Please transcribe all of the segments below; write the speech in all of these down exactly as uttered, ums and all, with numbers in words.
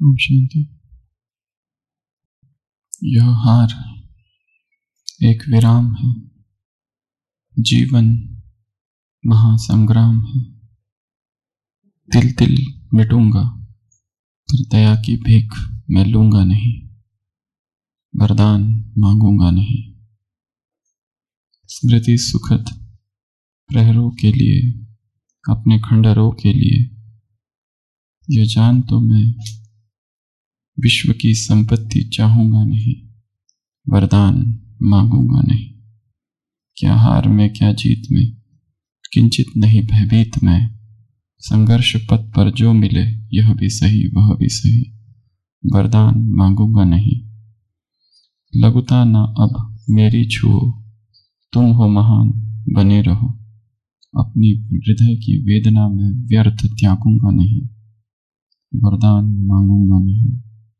ओम शांति। यह हार एक विराम है, जीवन महासंग्राम है। तिल तिल मिटूंगा पर दया की भीख मैं लूंगा नहीं, वरदान मांगूंगा नहीं। स्मृति सुखद प्रहरों के लिए, अपने खंडरों के लिए, यह जान तो मैं विश्व की संपत्ति चाहूंगा नहीं, वरदान मांगूंगा नहीं। क्या हार में क्या जीत में किंचित नहीं भयभीत मैं, संघर्ष पथ पर जो मिले यह भी सही वह भी सही, वरदान मांगूंगा नहीं। लघुता न अब मेरी छुओ, तुम हो महान बने रहो, अपनी हृदय की वेदना में व्यर्थ त्यागूंगा नहीं, वरदान मांगूंगा नहीं।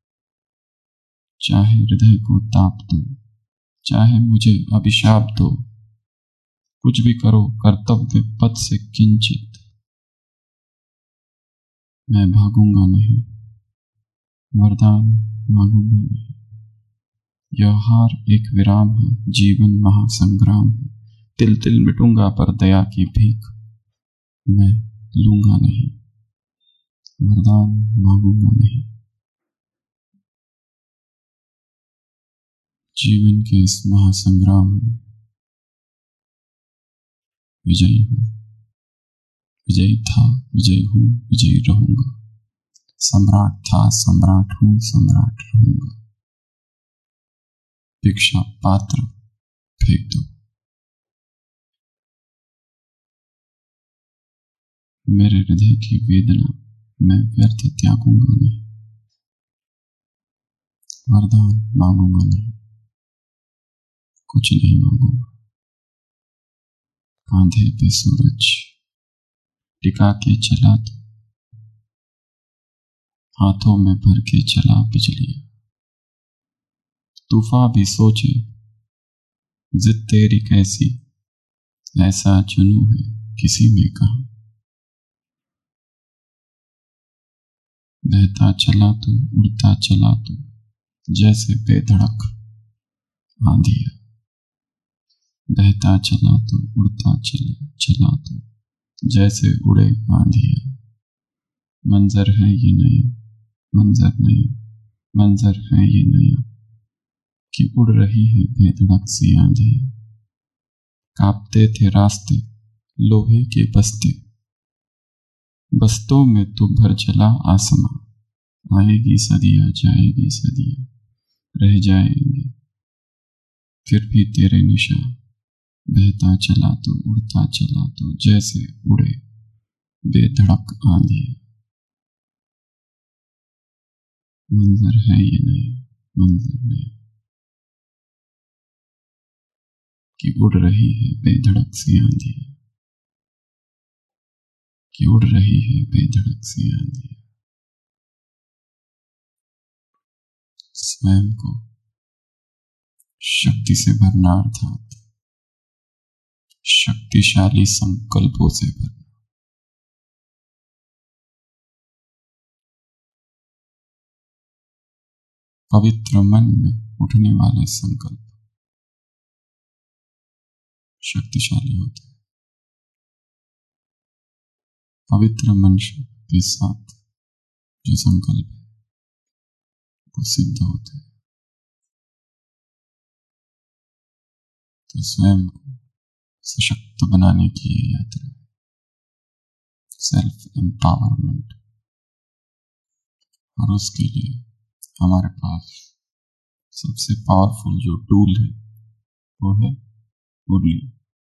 चाहे हृदय को ताप दो, चाहे मुझे अभिशाप दो, कुछ भी करो कर्तव्य पथ से किंचित मैं भागूंगा नहीं, वरदान मांगूंगा नहीं। यह हार एक विराम है, जीवन महासंग्राम है। तिल तिल मिटूंगा पर दया की भीख मैं लूंगा नहीं, वरदान मांगूंगा नहीं। जीवन के इस महासंग्राम में विजयी हूं, विजयी था, विजयी हूं, विजयी रहूंगा। सम्राट था, सम्राट हूं, सम्राट रहूंगा। भिक्षा पात्र फेंक दो, मेरे हृदय की वेदना मैं व्यर्थ त्यागूंगा नहीं, वरदान मांगूंगा नहीं, कुछ नहीं मांगूंगा। कांधे पे सूरज टिका के चला तो, हाथों में भर के चला बिजलियां। तूफान भी सोचे जिद तेरी कैसी, ऐसा जुनू है किसी में कहा। बहता चला तो, उड़ता चला तो, जैसे बेधड़क आंधिया। बहता चला तो, उड़ता चला चला तो, जैसे उड़े आंधिया। मंजर है ये नया, मंजर नया, मंजर है ये नया, कि उड़ रही है बेधड़क सी आंधिया। कांपते थे रास्ते लोहे के बस्ते, बस्तों में तो भर चला आसमां। आएगी सदियां जाएगी सदियां, रह जाएंगे फिर भी तेरे निशान। बहता चला तो, उड़ता चला तो, जैसे उड़े बेधड़क आंधिया। मंजर है ये नया, मंजर नया, कि उड़ रही है बेधड़क सी आंधिया, कि उड़ रही है बेधड़क सी आंधिया। स्वयं को शक्ति से भरना अर्थात शक्तिशाली संकल्पों से भरना। पवित्र मन में उठने वाले संकल्प शक्तिशाली होते हैं। पवित्र मन के साथ जो संकल्प है वो सिद्ध होते हैं। तो स्वयं को सशक्त बनाने की ये यात्रा है, सेल्फ एम्पावरमेंट। और उसके लिए हमारे पास सबसे पावरफुल जो टूल है वो है मुरली।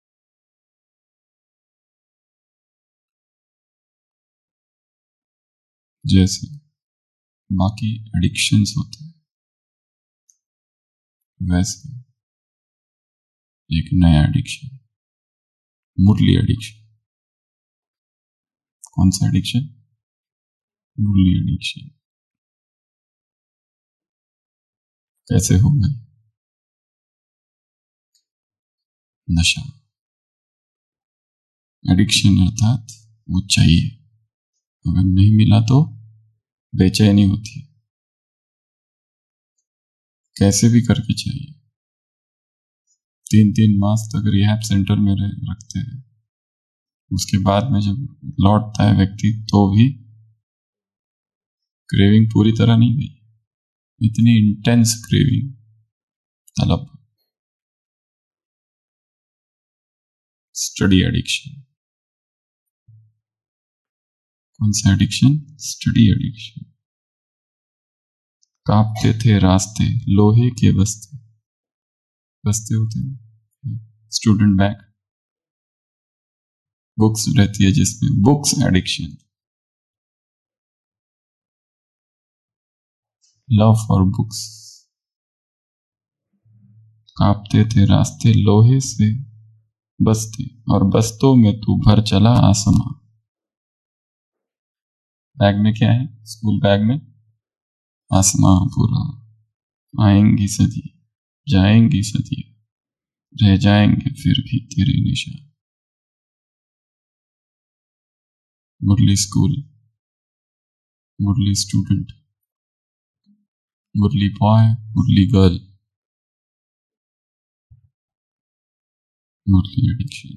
जैसे बाकी एडिक्शंस होते हैं, वैसे एक नया एडिक्शन, मुरली एडिक्शन। कौन सा एडिक्शन? मुरली एडिक्शन। कैसे होगा? नशा। एडिक्शन अर्थात वो चाहिए, अगर नहीं मिला तो बेचैनी होती है, कैसे भी करके चाहिए। तीन तीन मास तक रिहैब सेंटर में रखते हैं, उसके बाद में जब लौटता है व्यक्ति तो भी क्रेविंग पूरी तरह नहीं गई, इतनी इंटेंस क्रेविंग, तलब। Study addiction. कौन सा एडिक्शन? Study addiction. कांपते थे रास्ते लोहे के बस्ते, बस्ते होते हैं स्टूडेंट बैग, बुक्स रहती है जिसमें, books addiction. Love for books. कांपते थे रास्ते लोहे से बस्ते, और बस्तों में तू भर चला आसमां। बैग में क्या है? स्कूल बैग में आसमां पूरा। आएंगी सदी, जाएंगी सदी, रह जाएंगे फिर भी तेरे निशान। Murli school, murli student, murli boy, murli girl, murli addiction.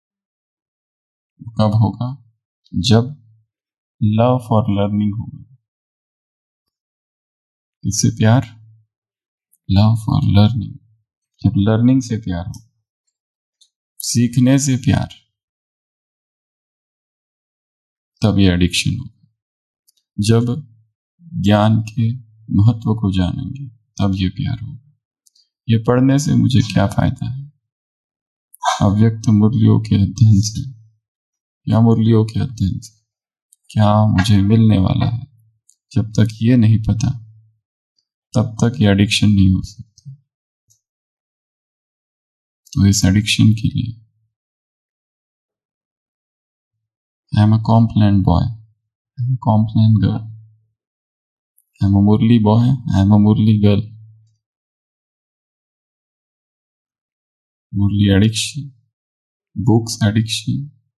कब होगा? जब लव फॉर लर्निंग होगा। किससे प्यार? Love for learning. जब लर्निंग से प्यार हो, सीखने से प्यार, तब ये एडिक्शन होगा। जब ज्ञान के महत्व को जानेंगे तब ये प्यार होगा। ये पढ़ने से मुझे क्या फायदा है? अव्यक्त मुरलियों के अध्ययन से या मुरलियों के अध्ययन से क्या मुझे मिलने वाला है? जब तक ये नहीं पता तब तक ये एडिक्शन नहीं हो सकता। तो इस एडिक्शन के लिए I am a complain boy, I am a complain girl, I am a murli boy, I am a murli girl. Murli addiction, books addiction,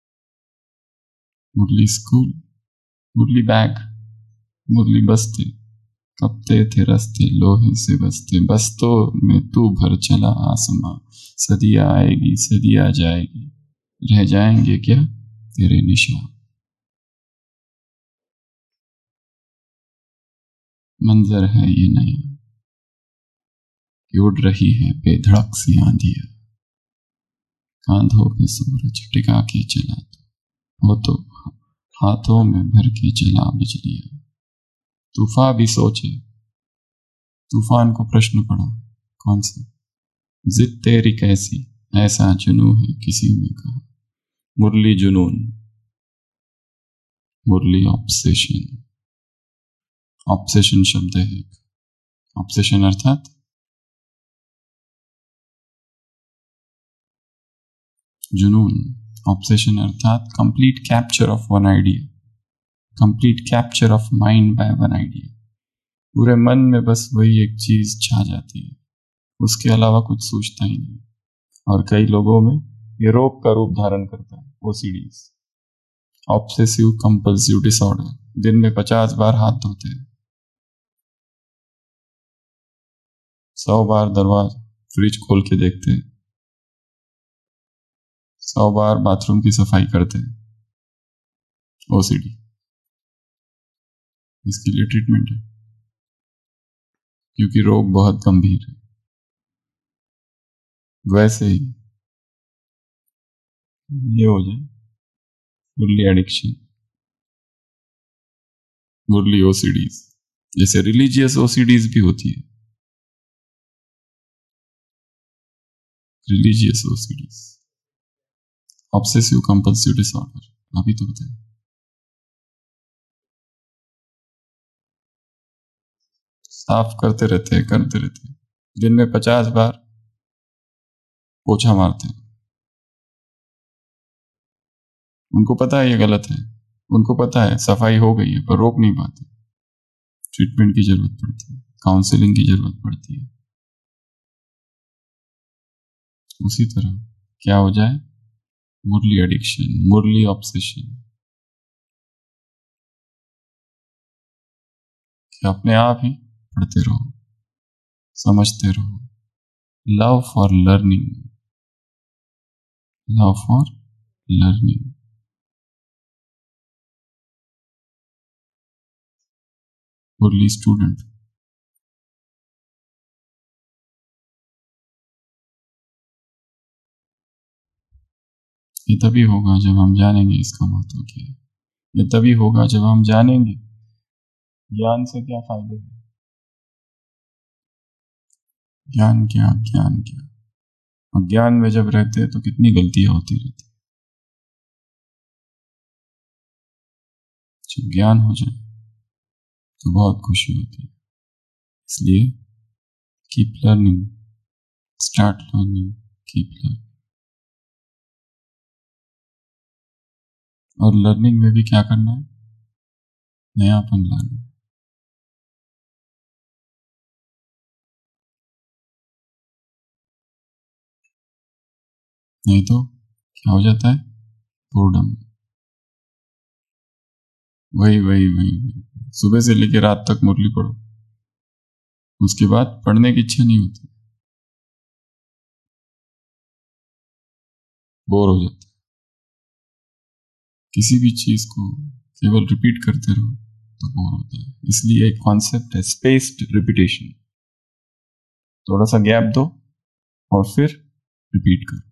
murli school, murli bag, murli बस्ते, कपते थे रस्ते लोहे से बस्ते, बस्तों में तू भर चला आसमां। सदियां आएगी सदियां जाएगी, रह जाएंगे क्या तेरे निशान। मंजर है ये नया कि उड़ रही है बेधड़क सी आंधियां, कांधों पे सूरज टिका के चला तो वो तो हाथों में भर के चला बिजलियां। तूफान भी सोचे, तूफान को प्रश्न पड़ा, कौन सा? जिद तेरी कैसी, ऐसा जुनू है किसी में कहा। मुरली जुनून, मुरली ऑब्सेशन। ऑब्सेशन शब्द है, ऑब्सेशन अर्थात जुनून। ऑब्सेशन अर्थात complete capture of one idea, complete capture of mind by one idea. पूरे मन में बस वही एक चीज छा जाती है, उसके अलावा कुछ सूझता ही नहीं। और कई लोगों में ये रोग का रूप धारण करता है, ओसीडीज, ऑब्सेसिव कंपल्सिव डिसऑर्डर। दिन में पचास बार हाथ धोते हैं, सौ बार दरवाजा फ्रिज खोल के देखते हैं, सौ बार बाथरूम की सफाई करते हैं। ओसीडी, इसके लिए ट्रीटमेंट है क्योंकि रोग बहुत गंभीर है। वैसे ही ये हो जाए मुरली एडिक्शन, मुरली ओसीडीज, जैसे रिलीजियस ओसीडीज भी होती है, religious OCDs, obsessive compulsive disorder, अभी तो बताया। साफ करते रहते हैं करते रहते हैं, दिन में पचास बार पोछा मारते हैं। उनको पता है ये गलत है, उनको पता है सफाई हो गई है, पर रोक नहीं पाते। ट्रीटमेंट की जरूरत पड़ती है, काउंसलिंग की जरूरत पड़ती है। उसी तरह क्या हो जाए? मुरली एडिक्शन, मुरली ऑब्सेशन, कि अपने आप ही पढ़ते रहो। समझते रहो। Love for learning, love for learning. Murli student, ये तभी होगा जब हम जानेंगे इसका महत्व क्या है। ये तभी होगा जब हम जानेंगे ज्ञान से क्या फायदे हैं। ज्ञान क्या, ज्ञान क्या। और ज्ञान में जब रहते हैं तो कितनी गलतियां होती रहती। जब ज्ञान हो जाए तो बहुत खुशी होती है। इसलिए keep learning, start learning, keep learning. और लर्निंग में भी क्या करना है, नयापन लाना है। नहीं तो क्या हो जाता है, बोर्डम। वही वही वही वही सुबह से लेकर रात तक मुरली पढ़ो, उसके बाद पढ़ने की इच्छा नहीं होती, बोर हो जाता है। किसी भी चीज को केवल रिपीट करते रहो तो बोर होता है। इसलिए एक कॉन्सेप्ट है स्पेस्ड रिपीटेशन। थोड़ा सा गैप दो और फिर रिपीट करो।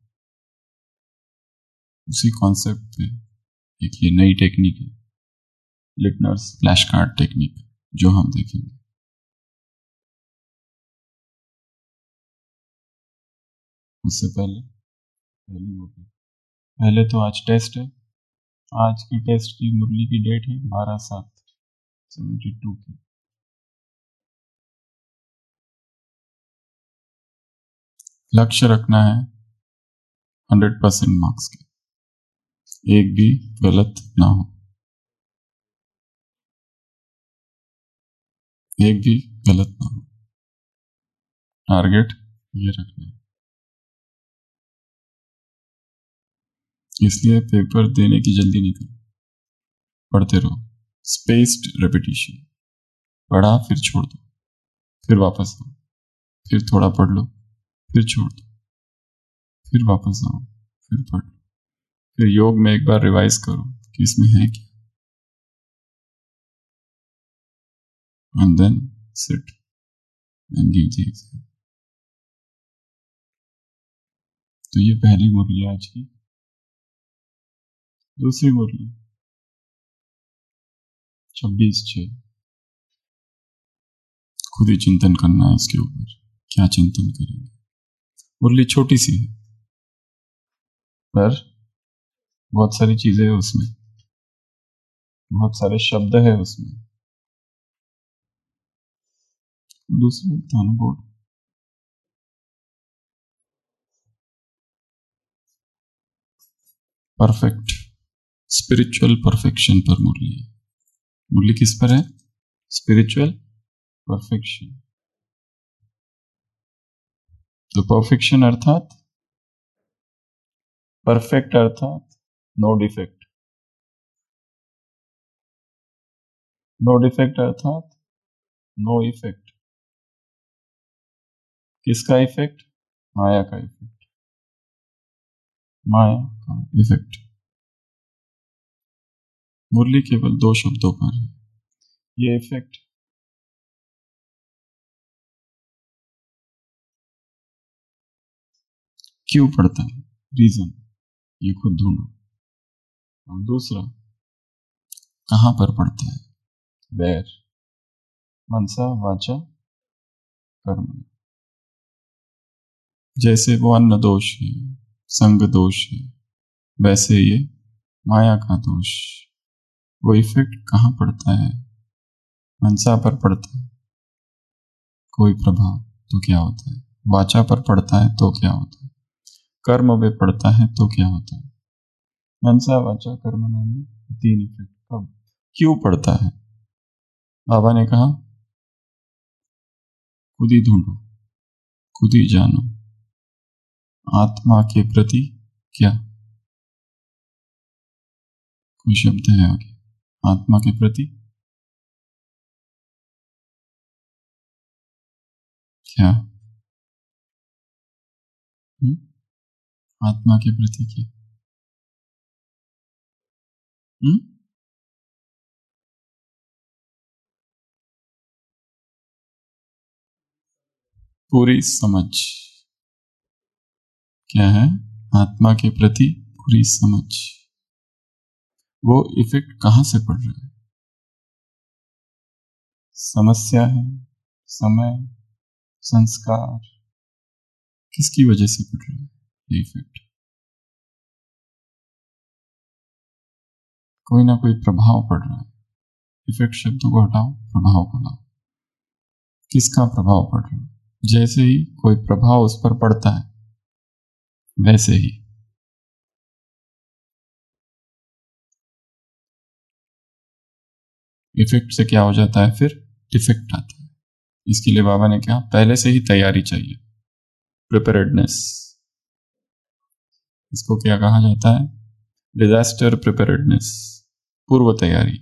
उसी कॉन्सेप्ट पे एक ये नई टेक्निक है, लिटनर्स फ्लैश कार्ड टेक्निक, जो हम देखेंगे। उससे पहले पहली मुरली, पहले तो आज टेस्ट है। आज की टेस्ट की मुरली की डेट है बारह सात सेवेंटी टू की। लक्ष्य रखना है हंड्रेड परसेंट मार्क्स के, एक भी गलत ना हो, एक भी गलत ना हो। टारगेट ये रखना है। इसलिए पेपर देने की जल्दी नहीं करो, पढ़ते रहो। स्पेस्ड रेपिटेशन, पढ़ा फिर छोड़ दो, फिर वापस आओ, फिर थोड़ा पढ़ लो, फिर छोड़ दो, फिर वापस आओ, फिर पढ़ लो। फिर योग में एक बार रिवाइज करो कि इसमें है क्या, and then sit and give the exam. तो ये पहली मुरली आज की। दूसरी मुरली छब्बीस छः। खुद ही चिंतन करना है इसके ऊपर, क्या चिंतन करेंगे। मुरली छोटी सी है पर बहुत सारी चीजें है उसमें, बहुत सारे शब्द है उसमें। दूसरे थाना बोर्ड परफेक्ट, स्पिरिचुअल परफेक्शन पर मुरली है। मुरली किस पर है, स्पिरिचुअल परफेक्शन। तो परफेक्शन अर्थात, परफेक्ट अर्थात नो डिफेक्ट, नो डिफेक्ट अर्थात नो इफेक्ट। किसका इफेक्ट, माया का इफेक्ट, माया का इफेक्ट। मुरली केवल दो शब्दों पर है। ये इफेक्ट क्यों पड़ता है, रीजन ये खुद ढूंढो। और दूसरा, कहां पर पड़ता है, वेर, मनसा वाचा कर्म। जैसे वो अन्न दोष है, संग दोष है, वैसे ये माया का दोष। वो इफेक्ट कहाँ पड़ता है, मनसा पर पड़ता है, कोई प्रभाव तो क्या होता है। वाचा पर पड़ता है तो क्या होता है, कर्म पे पड़ता है तो क्या होता है। मनसा वाचा कर्म नाम तीन इफेक्ट। कब, क्यों पड़ता है, बाबा ने कहा खुद ही ढूंढो, खुद ही जानो। आत्मा के प्रति क्या, कोई शब्द है आगे, आत्मा के प्रति क्या? हुँ? आत्मा के प्रति क्या? हुँ? पूरी समझ क्या है? आत्मा के प्रति पूरी समझ। वो इफेक्ट कहां से पड़ रहा है? समस्या है, समय, संस्कार, किसकी वजह से पड़ रहा है ये इफेक्ट? कोई ना कोई प्रभाव पड़ रहा है। इफेक्ट शब्द को हटाओ, प्रभाव को लाओ। किसका प्रभाव पड़ रहा है? जैसे ही कोई प्रभाव उस पर पड़ता है वैसे ही इफेक्ट से क्या हो जाता है, फिर डिफेक्ट आता है। इसके लिए बाबा ने कहा पहले से ही तैयारी चाहिए, प्रिपेयर्डनेस। इसको क्या कहा जाता है? डिजास्टर प्रिपेयर्डनेस, पूर्व तैयारी।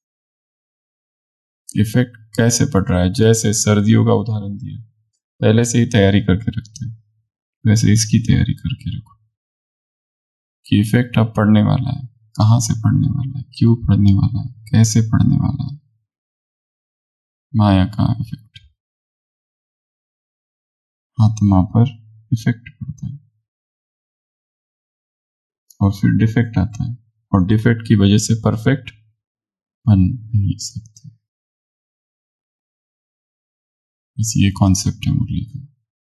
इफेक्ट कैसे पड़ रहा है? जैसे सर्दियों का उदाहरण दिया, पहले से ही तैयारी करके रखते हैं, वैसे इसकी तैयारी करके रखो कि इफेक्ट अब पड़ने वाला है। कहां से पड़ने वाला है, क्यों पड़ने वाला है, कैसे पड़ने वाला है। माया का इफेक्ट आत्मा पर इफेक्ट पड़ता है और फिर डिफेक्ट आता है, और डिफेक्ट की वजह से परफेक्ट बन नहीं सकते। बस ये कॉन्सेप्ट है मुरली का।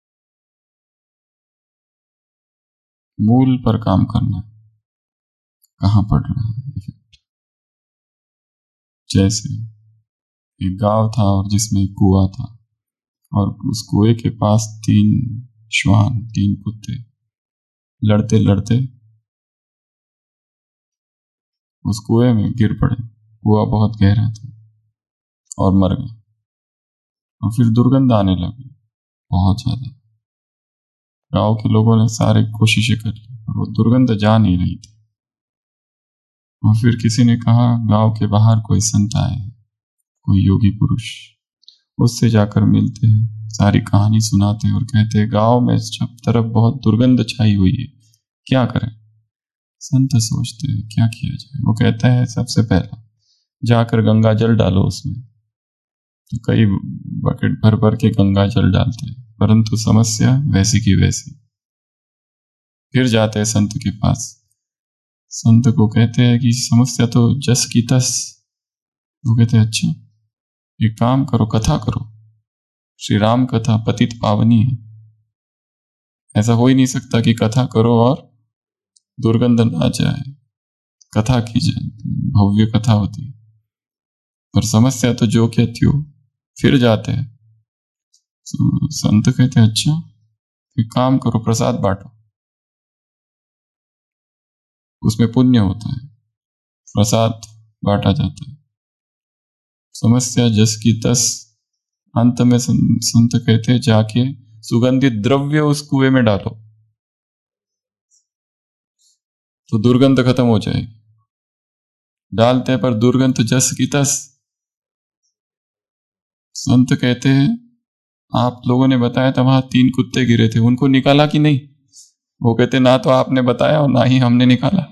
मूल पर काम करना, कहां पड़ रहा है इफेक्ट। जैसे एक गांव था और जिसमें एक कुआं था, और उस कुएं के पास तीन श्वान, तीन कुत्ते लड़ते लड़ते उस कुएं में गिर पड़े। कुआं बहुत गहरा था और मर गए। और फिर दुर्गंध आने लगी बहुत ज्यादा। गांव के लोगों ने सारी कोशिशें कर ली और वो दुर्गंध जा नहीं रही थी। और फिर किसी ने कहा गांव के बाहर कोई संत आए हैं, कोई योगी पुरुष, उससे जाकर मिलते हैं, सारी कहानी सुनाते हैं और कहते हैं गांव में सब तरफ बहुत दुर्गंध छाई हुई है, क्या करें। संत सोचते हैं क्या किया जाए। वो कहता है सबसे पहला जाकर गंगा जल डालो उसमें। तो कई बकेट भर भर के गंगा जल डालते हैं, परंतु समस्या वैसी की वैसी। फिर जाते हैं संत के पास, संत को कहते हैं कि समस्या तो जस की तस। वो कहते हैं अच्छा एक काम करो, कथा करो, श्री राम कथा पतित पावनी है। ऐसा हो ही नहीं सकता कि कथा करो और दुर्गंध ना जाए। कथा की जाए, भव्य कथा होती है, पर समस्या तो जो क्या थी हो। फिर जाते हैं, तो संत कहते हैं अच्छा एक काम करो, प्रसाद बांटो, उसमें पुण्य होता है, प्रसाद बांटा जाता है। समस्या जस की तस। अंत में संत कहते हैं जाके सुगंधित द्रव्य उस कुएं में डालो तो दुर्गंध खत्म हो जाएगी। डालते हैं पर दुर्गंध जस की तस। संत कहते हैं आप लोगों ने बताया था वहां तीन कुत्ते गिरे थे, उनको निकाला कि नहीं। वो कहते ना तो आपने बताया और ना ही हमने निकाला।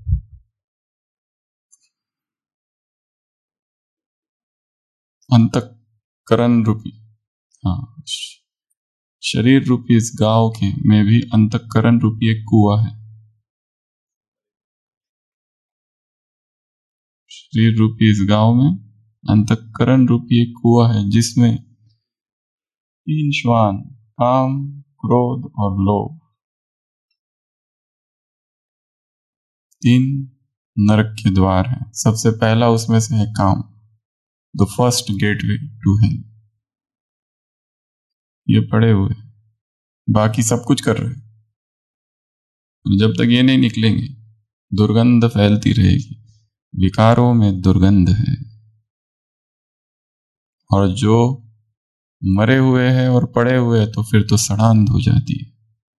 अंतःकरण रूपी, हाँ, शरीर रूपी इस गांव के में भी अंतःकरण रूपी एक कुआं है। शरीर रूपी इस गांव में अंतःकरण रूपी एक कुआं है जिसमें तीन श्वान, काम, क्रोध और लोभ, तीन नरक के द्वार हैं। सबसे पहला उसमें से है काम, the first gateway to hell. ये पड़े हुए, बाकी सब कुछ कर रहे हैं, जब तक ये नहीं निकलेंगे दुर्गंध फैलती रहेगी। विकारों में दुर्गंध है, और जो मरे हुए हैं और पड़े हुए हैं तो फिर तो सड़ांध हो जाती है।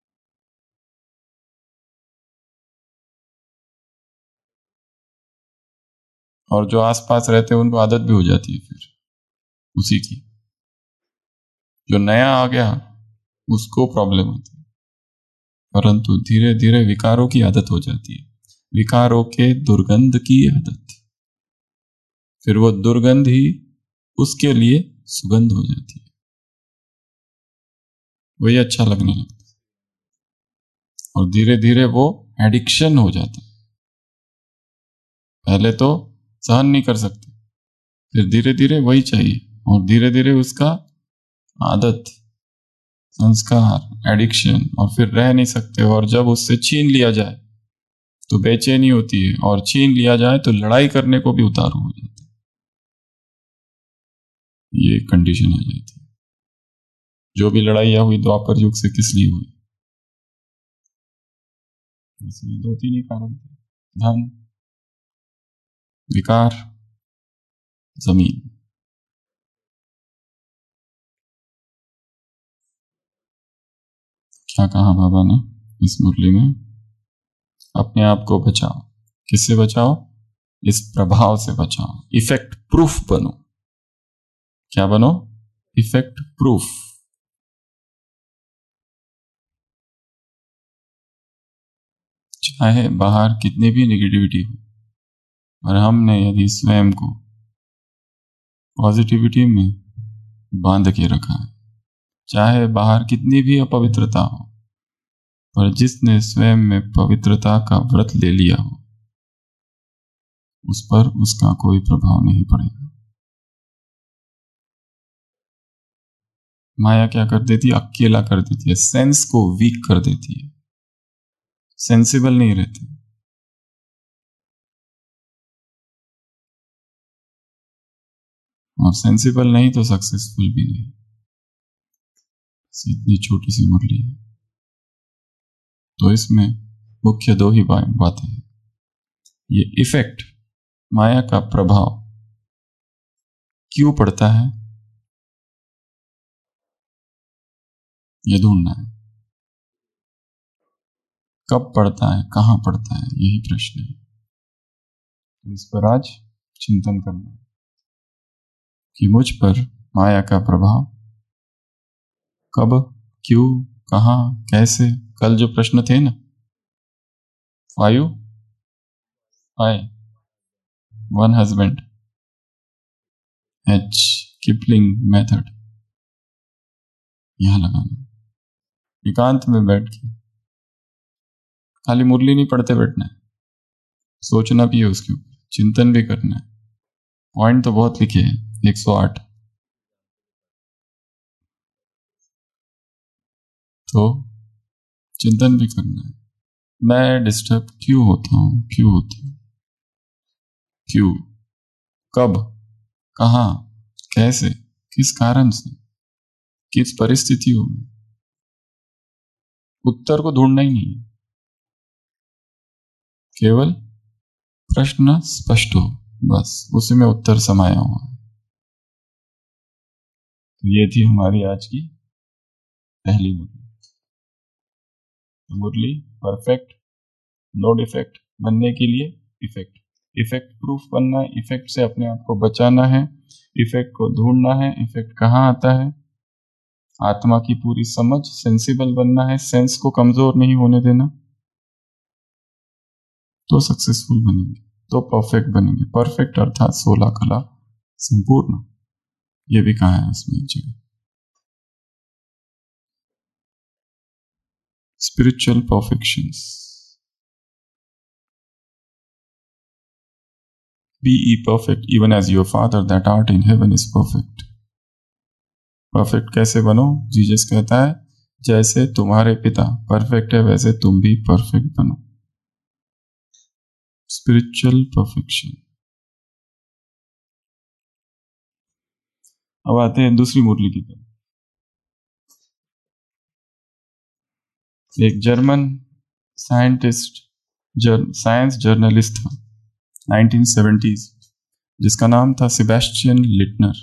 और जो आसपास रहते हैं उनको आदत भी हो जाती है फिर उसी की। जो नया आ गया उसको प्रॉब्लम होती है। परंतु धीरे धीरे विकारों की आदत हो जाती है, विकारों के दुर्गंध की आदत, फिर वो दुर्गंध ही उसके लिए सुगंध हो जाती है, वही अच्छा लगने लगता है और धीरे धीरे वो एडिक्शन हो जाता है। पहले तो सहन नहीं कर सकते, फिर धीरे धीरे वही चाहिए और धीरे धीरे उसका आदत, संस्कार, एडिक्शन, और फिर रह नहीं सकते। और जब उससे छीन लिया जाए तो बेचैनी होती है, और छीन लिया जाए तो लड़ाई करने को भी उतारू हो जाते हैं। ये कंडीशन आ जाती है। जो भी लड़ाइयाँ हुई द्वापर युग से किस लिए हुई? ऐसे दो तीन ही कारण थे, धन, विकार, जमीन। क्या कहा बाबा ने इस मुरली में? अपने आप को बचाओ। किससे बचाओ? इस प्रभाव से बचाओ। इफेक्ट प्रूफ बनो। क्या बनो? Effect proof. चाहे बाहर कितनी भी नेगेटिविटी हो, और हमने यदि स्वयं को पॉजिटिविटी में बांध के रखा है, चाहे बाहर कितनी भी अपवित्रता हो, पर जिसने स्वयं में पवित्रता का व्रत ले लिया हो, उस पर उसका कोई प्रभाव नहीं पड़ेगा। माया क्या कर देती है? अकेला कर देती है, सेंस को वीक कर देती है, सेंसिबल नहीं रहते। और सेंसिबल नहीं तो सक्सेसफुल भी नहीं। इतनी छोटी सी मुरली है, तो इसमें मुख्य दो ही बातें हैं। ये इफेक्ट, माया का प्रभाव क्यों पड़ता है, ये ढूंढना है। कब पड़ता है, कहां पड़ता है, यही प्रश्न है। तो इस पर आज चिंतन करना है कि मुझ पर माया का प्रभाव कब, क्यों, कहां, कैसे। कल जो प्रश्न थे ना, five I one husband, H Kipling method, यहां लगाना। एकांत में बैठ के खाली मुरली नहीं पढ़ते बैठना है, सोचना भी है उसके ऊपर, चिंतन भी करना है। पॉइंट तो बहुत लिखे हैं, एक सौ आठ। तो चिंतन भी करना है। मैं डिस्टर्ब क्यों होता हूं, क्यों होती हूं, क्यों, कब, कहां, कैसे, किस कारण से, किस परिस्थितियों में। उत्तर को ढूंढना ही नहीं है, केवल प्रश्न स्पष्ट हो, बस उसी में उत्तर समाया हुआ है। तो ये थी हमारी आज की पहली मुरली। तो मुरली परफेक्ट नो डिफेक्ट बनने के लिए इफेक्ट, इफेक्ट प्रूफ बनना है, इफेक्ट से अपने आप को बचाना है, इफेक्ट को ढूंढना है। इफेक्ट कहाँ आता है? आत्मा की पूरी समझ, सेंसिबल बनना है, सेंस को कमजोर नहीं होने देना, तो सक्सेसफुल बनेंगे, तो परफेक्ट बनेंगे। परफेक्ट अर्थात सोलह कला संपूर्ण, ये भी कहा है उसमें एक जगह। Spiritual perfections, be ye perfect even as your father that art in heaven is perfect. Perfect कैसे बनो? जीसस कहता है जैसे तुम्हारे पिता परफेक्ट है वैसे तुम भी परफेक्ट बनो। Spiritual perfection. अब आते हैं दूसरी मुरली की तरफ। एक जर्मन साइंटिस्ट, जर, साइंस जर्नलिस्ट था नाइनटीन सेवेंटीज़, जिसका नाम था सेबेस्टियन लिटनर।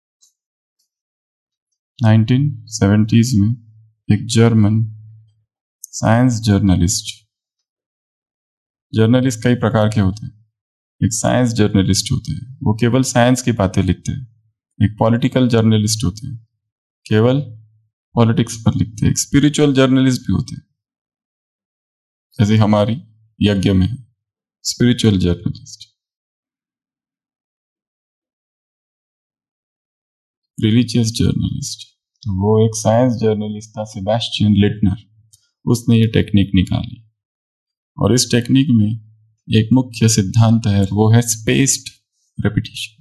नाइनटीन सेवेंटीज़ में एक जर्मन साइंस जर्नलिस्ट, जर्नलिस्ट कई प्रकार के होते हैं, एक साइंस जर्नलिस्ट होते हैं, वो केवल साइंस की बातें लिखते हैं। एक पॉलिटिकल जर्नलिस्ट होते हैं, केवल पॉलिटिक्स पर लिखते हैं। स्पिरिचुअल जर्नलिस्ट भी होते हैं, जैसे हमारी यज्ञ में है स्पिरिचुअल जर्नलिस्ट। रिलीजियस जर्नलिस्ट, तो वो एक साइंस जर्नलिस्ट था सेबेस्टियन लिटनर, उसने ये टेक्निक निकाली। और इस टेक्निक में एक मुख्य सिद्धांत है, वो है स्पेस्ड रेपिटेशन।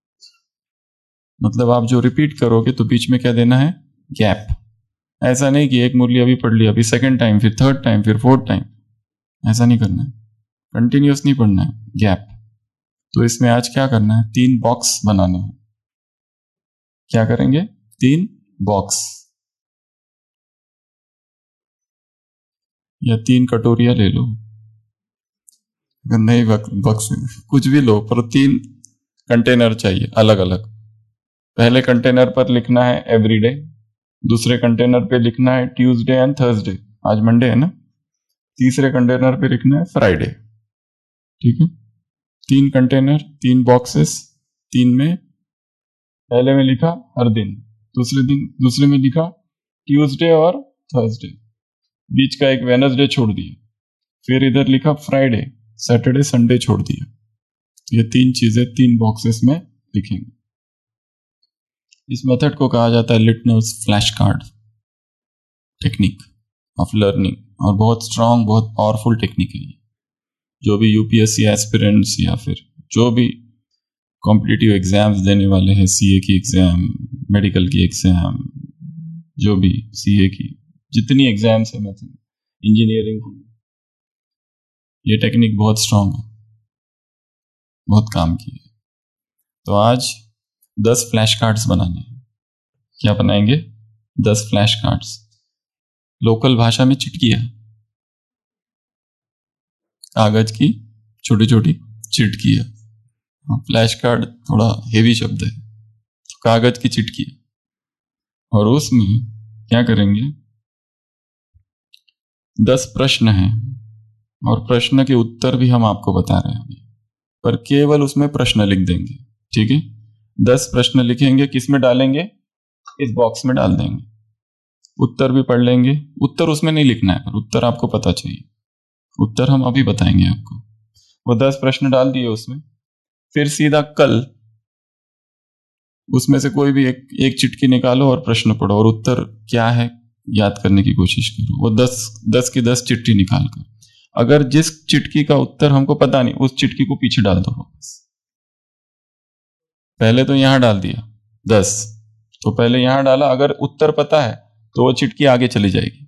मतलब आप जो रिपीट करोगे तो बीच में क्या देना है, गैप। ऐसा नहीं कि एक मुरली अभी पढ़ लिया, अभी सेकंड टाइम, फिर थर्ड टाइम, फिर फोर्थ टाइम, ऐसा नहीं करना है, कंटिन्यूस नहीं पढ़ना है, गैप। तो इसमें आज क्या करना है, तीन बॉक्स बनाने हैं। क्या करेंगे, तीन बॉक्स या तीन कटोरिया ले लो, अगर नहीं बॉक्स कुछ भी लो, पर तीन कंटेनर चाहिए अलग अलग। पहले कंटेनर पर लिखना है एवरीडे, दूसरे कंटेनर पे लिखना है ट्यूसडे एंड थर्सडे, आज मंडे है ना, तीसरे कंटेनर पे लिखना है फ्राइडे। ठीक है, तीन कंटेनर, तीन बॉक्सेस, तीन में पहले में लिखा हर दिन, दूसरे दिन दूसरे में लिखा ट्यूसडे और थर्सडे, बीच का एक वेनसडे छोड़ दिया, फिर इधर लिखा फ्राइडे, सैटरडे, संडे छोड़ दिया। तो ये तीन चीजें तीन बॉक्सेस में लिखेंगे। इस मेथड को कहा जाता है Leitner's flash card technique of learning, और बहुत स्ट्रांग, बहुत पावरफुल टेक्निक है ये। जो भी यूपीएससी एस्पिरेंट्स या फिर जो भी कॉम्पिटिटिव एग्जाम्स देने वाले हैं, सीए की एग्जाम, मेडिकल की एग्जाम, जो भी सीए की जितनी एग्जाम्स है, मतलब इंजीनियरिंग की, ये टेक्निक बहुत स्ट्रांग है, बहुत काम की है। तो आज दस फ्लैश कार्ड्स बनाने हैं। क्या बनाएंगे, दस फ्लैश कार्ड्स, लोकल भाषा में चिटकियां, कागज की छोटी छोटी चिटकियां। फ्लैश कार्ड थोड़ा हेवी शब्द है, तो कागज की चिटकियां। और उसमें क्या करेंगे, दस प्रश्न हैं और प्रश्न के उत्तर भी हम आपको बता रहे हैं अभी, पर केवल उसमें प्रश्न लिख देंगे। ठीक है, दस प्रश्न लिखेंगे, किस में डालेंगे, इस बॉक्स में डाल देंगे। उत्तर भी पढ़ लेंगे, उत्तर उसमें नहीं लिखना है, पर उत्तर आपको पता चाहिए, उत्तर हम अभी बताएंगे आपको। वो दस प्रश्न डाल दिए उसमें, फिर सीधा कल उसमें से कोई भी एक एक चिटकी निकालो और प्रश्न पढ़ो, और उत्तर क्या है याद करने की कोशिश करो। वो दस दस की दस चिट्ठी निकाल कर, अगर जिस चिटकी का उत्तर हमको पता नहीं, उस चिटकी को पीछे डाल दो वापस। पहले तो यहां डाल दिया दस, तो पहले यहां डाला, अगर उत्तर पता है तो वो चिटकी आगे चली जाएगी,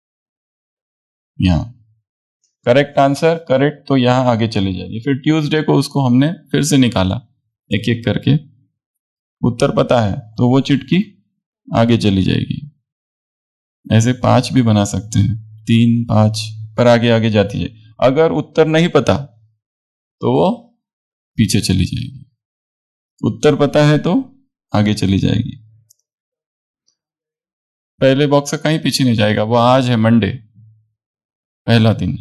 यहां करेक्ट आंसर, करेक्ट, तो यहां आगे चली जाएगी। फिर ट्यूसडे को उसको हमने फिर से निकाला एक एक करके, उत्तर पता है तो वो चिटकी आगे चली जाएगी। ऐसे पांच भी बना सकते हैं, तीन पांच, पर आगे आगे जाती है। अगर उत्तर नहीं पता तो वो पीछे चली जाएगी, उत्तर पता है तो आगे चली जाएगी। पहले बॉक्स से कहीं पीछे नहीं जाएगा, वो आज है मंडे, पहला दिन।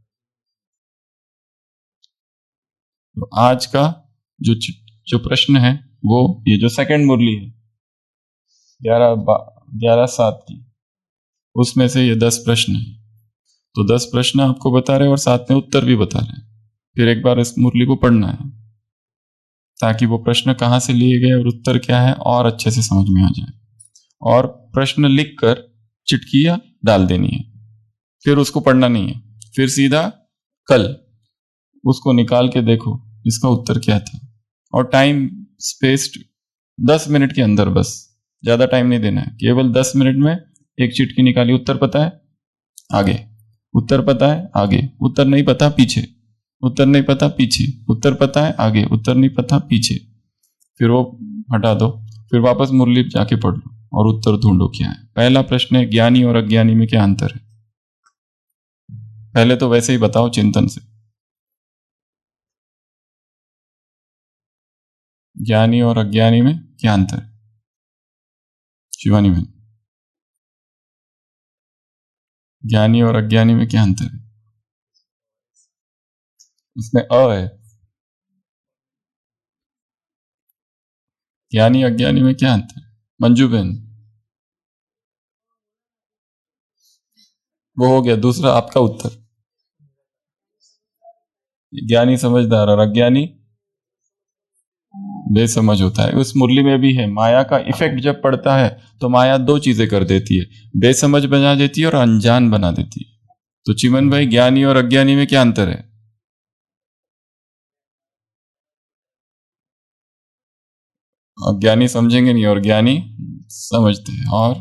तो आज का जो जो प्रश्न है, वो ये जो सेकंड मुरली है ग्यारह ग्यारह सात की, उसमें से ये दस प्रश्न है। तो दस प्रश्न आपको बता रहे हैं और साथ में उत्तर भी बता रहे हैं। फिर एक बार इस मुरली को पढ़ना है, ताकि वो प्रश्न कहाँ से लिए गए और उत्तर क्या है और अच्छे से समझ में आ जाए। और प्रश्न लिखकर चिटकियां डाल देनी है, फिर उसको पढ़ना नहीं है। फिर सीधा कल उसको निकाल के देखो इसका उत्तर क्या था, और टाइम स्पेस्ड दस मिनट के अंदर, बस ज्यादा टाइम नहीं देना है, केवल दस मिनट में एक चिटकी निकाली, उत्तर पता है आगे, उत्तर पता है आगे, उत्तर नहीं पता पीछे, उत्तर नहीं पता पीछे, उत्तर पता है आगे, उत्तर नहीं पता पीछे, फिर वो हटा दो, फिर वापस मुरली जाके पढ़ लो और उत्तर ढूंढो क्या है। पहला प्रश्न है, ज्ञानी और अज्ञानी में क्या अंतर है। पहले तो वैसे ही बताओ चिंतन से, ज्ञानी और अज्ञानी में क्या अंतर है। शिवानी में, ज्ञानी और अज्ञानी में क्या अंतर है। उसमें अ है, ज्ञानी अज्ञानी में क्या अंतर है। मंजू बहन, वो हो गया। दूसरा आपका उत्तर, ज्ञानी समझदार और अज्ञानी बेसमझ होता है। उस मुरली में भी है, माया का इफेक्ट जब पड़ता है तो माया दो चीजें कर देती है, बेसमझ बना देती है और अनजान बना देती है। तो चिमन भाई, ज्ञानी और अज्ञानी में क्या अंतर है? अज्ञानी समझेंगे नहीं और ज्ञानी समझते हैं। और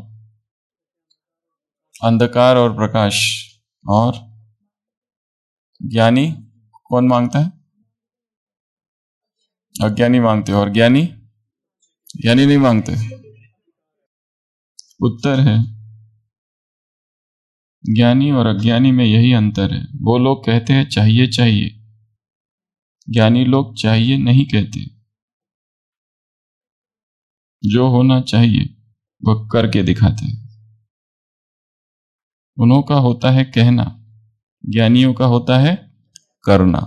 अंधकार और प्रकाश, और ज्ञानी कौन मांगता है? अज्ञानी मांगते हैं। और ज्ञानी ज्ञानी नहीं मांगते। उत्तर है, ज्ञानी और अज्ञानी में यही अंतर है। वो लोग कहते हैं चाहिए चाहिए, ज्ञानी लोग चाहिए नहीं कहते। जो होना चाहिए वह करके दिखाते हैं। उन्हों का होता है कहना, ज्ञानियों का होता है करना।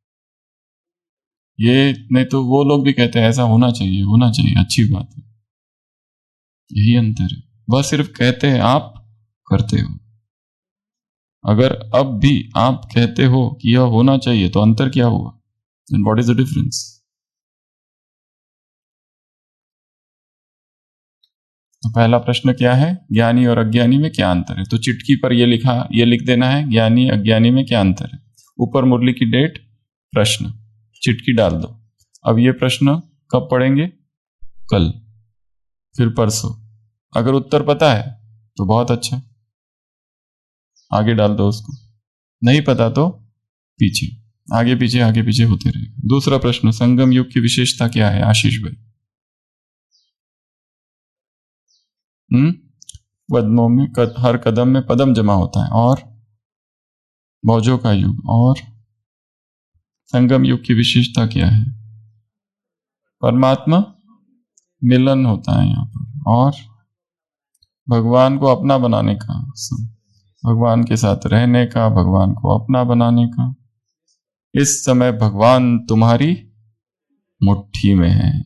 ये नहीं तो वो लोग भी कहते हैं ऐसा होना चाहिए, होना चाहिए, अच्छी बात है। यही अंतर है। वह सिर्फ कहते हैं, आप करते हो। अगर अब भी आप कहते हो कि यह होना चाहिए तो अंतर क्या हुआ? Then what is the difference? तो पहला प्रश्न क्या है? ज्ञानी और अज्ञानी में क्या अंतर है? तो चिटकी पर यह लिखा, यह लिख देना है, ज्ञानी अज्ञानी में क्या अंतर है। ऊपर मुरली की डेट, प्रश्न, चिटकी डाल दो। अब ये प्रश्न कब पढ़ेंगे? कल, फिर परसों। अगर उत्तर पता है तो बहुत अच्छा, आगे डाल दो उसको। नहीं पता तो पीछे, आगे पीछे आगे पीछे होते रहेगा। दूसरा प्रश्न, संगम युग की विशेषता क्या है? आशीष भाई। हम्म पद्मों में कद, हर कदम में पदम जमा होता है। और मौजों का युग। और संगम युग की विशेषता क्या है? परमात्मा मिलन होता है यहाँ पर। और भगवान को अपना बनाने का, भगवान के साथ रहने का, भगवान को अपना बनाने का। इस समय भगवान तुम्हारी मुट्ठी में है।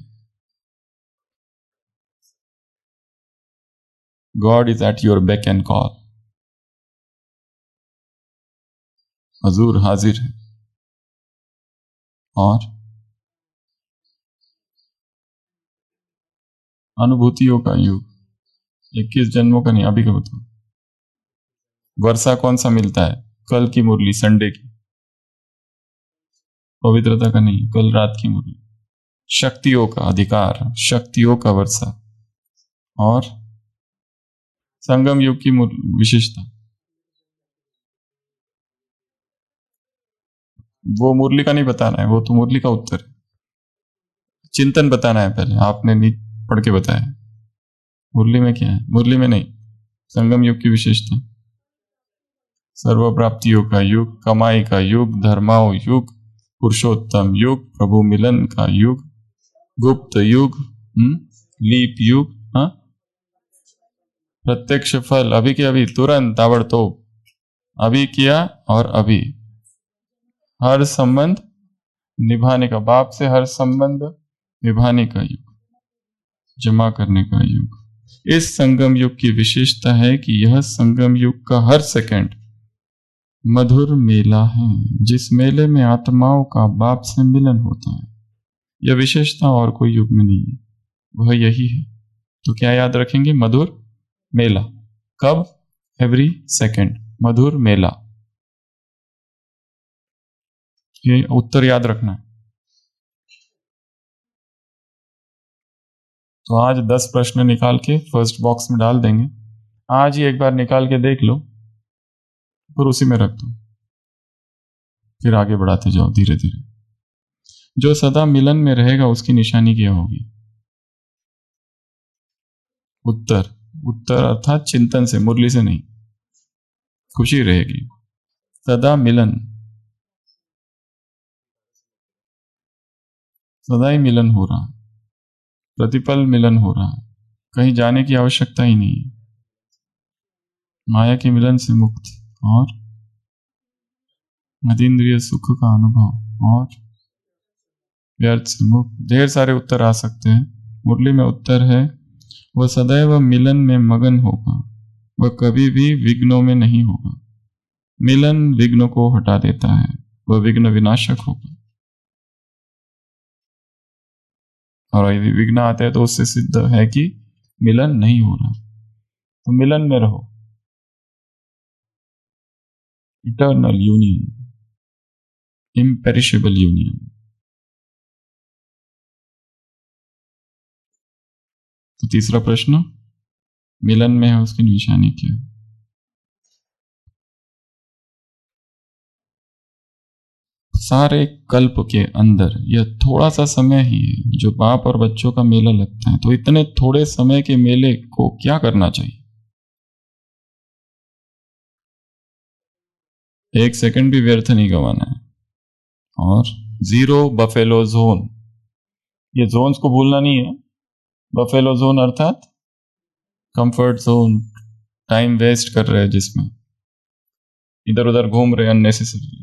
God is at your back and call. हजूर हाजिर है। और अनुभूतियों का युग, इक्कीस जन्मों का नहीं, अभी का बताओ। वर्षा कौन सा मिलता है? कल की मुरली, संडे की, पवित्रता का नहीं, कल रात की मुरली। शक्तियों का अधिकार, शक्तियों का वर्षा। और संगम युग की विशेषता, वो मुरली का नहीं बताना है, वो तो मुरली का उत्तर है। चिंतन बताना है पहले, आपने नहीं पढ़ के बताया। मुरली में क्या है? मुरली में नहीं, संगम युग की विशेषता, सर्व प्राप्तियों का युग, कमाई का युग, धर्माओ युग, पुरुषोत्तम युग, प्रभु मिलन का युग, गुप्त युग, हम्म लीप युग, हाँ, प्रत्यक्ष फल, अभी के अभी, तुरंत, ताबड़तोड़, अभी किया और अभी, हर संबंध निभाने का, बाप से हर संबंध निभाने का युग, जमा करने का युग। इस संगम युग की विशेषता है कि यह संगम युग का हर सेकंड मधुर मेला है, जिस मेले में आत्माओं का बाप से मिलन होता है। यह विशेषता और कोई युग में नहीं है, वह यही है। तो क्या याद रखेंगे? मधुर मेला। कब? एवरी सेकंड, मधुर मेला। ये उत्तर याद रखना है। तो आज दस प्रश्न निकाल के फर्स्ट बॉक्स में डाल देंगे। आज ही एक बार निकाल के देख लो, फिर उसी में रख दो, फिर आगे बढ़ाते जाओ धीरे धीरे। जो सदा मिलन में रहेगा उसकी निशानी क्या होगी? उत्तर, उत्तर अर्थात चिंतन से, मुरली से नहीं, खुशी रहेगी। सदा मिलन, सदा ही मिलन हो रहा है, प्रतिपल मिलन हो रहा है, कहीं जाने की आवश्यकता ही नहीं है। माया के मिलन से मुक्त और अतीन्द्रिय सुख का अनुभव और व्यर्थ से मुक्त। ढेर सारे उत्तर आ सकते हैं। मुरली में उत्तर है, वह सदैव मिलन में मगन होगा, वह कभी भी विघ्नों में नहीं होगा। मिलन विघ्न को हटा देता है, वह विघ्न विनाशक होगा। और यदि विघ्न आते हैं तो उससे सिद्ध है कि मिलन नहीं हो रहा, तो मिलन में रहो। Eternal union, imperishable union. तो तीसरा प्रश्न, मिलन में है उसकी निशानी क्या है? सारे कल्प के अंदर यह थोड़ा सा समय ही है जो बाप और बच्चों का मेला लगता है। तो इतने थोड़े समय के मेले को क्या करना चाहिए? एक सेकंड भी व्यर्थ नहीं गंवाना है। और जीरो बफेलो जोन, ये जोन्स को भूलना नहीं है। बफेलो जोन अर्थात कंफर्ट जोन, टाइम वेस्ट कर रहे हैं जिसमें इधर उधर घूम रहे अननेसेसरी।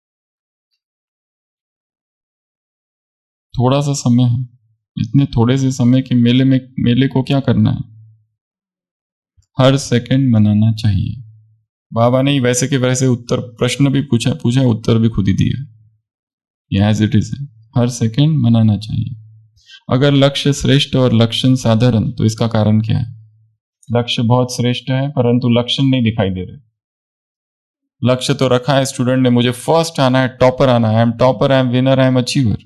थोड़ा सा समय है, इतने थोड़े से समय के मेले में मेले को क्या करना है? हर सेकंड मनाना चाहिए। बाबा ने वैसे के वैसे उत्तर, प्रश्न भी पूछा पूछा उत्तर भी खुद ही दिया, एज इट इज है। हर सेकंड मनाना चाहिए। अगर लक्ष्य श्रेष्ठ और लक्षण साधारण, तो इसका कारण क्या है? लक्ष्य बहुत श्रेष्ठ है परंतु लक्षण नहीं दिखाई दे रहे। लक्ष्य तो रखा है स्टूडेंट ने, मुझे फर्स्ट आना है, टॉपर आना है, I am topper, I am winner, I am achiever.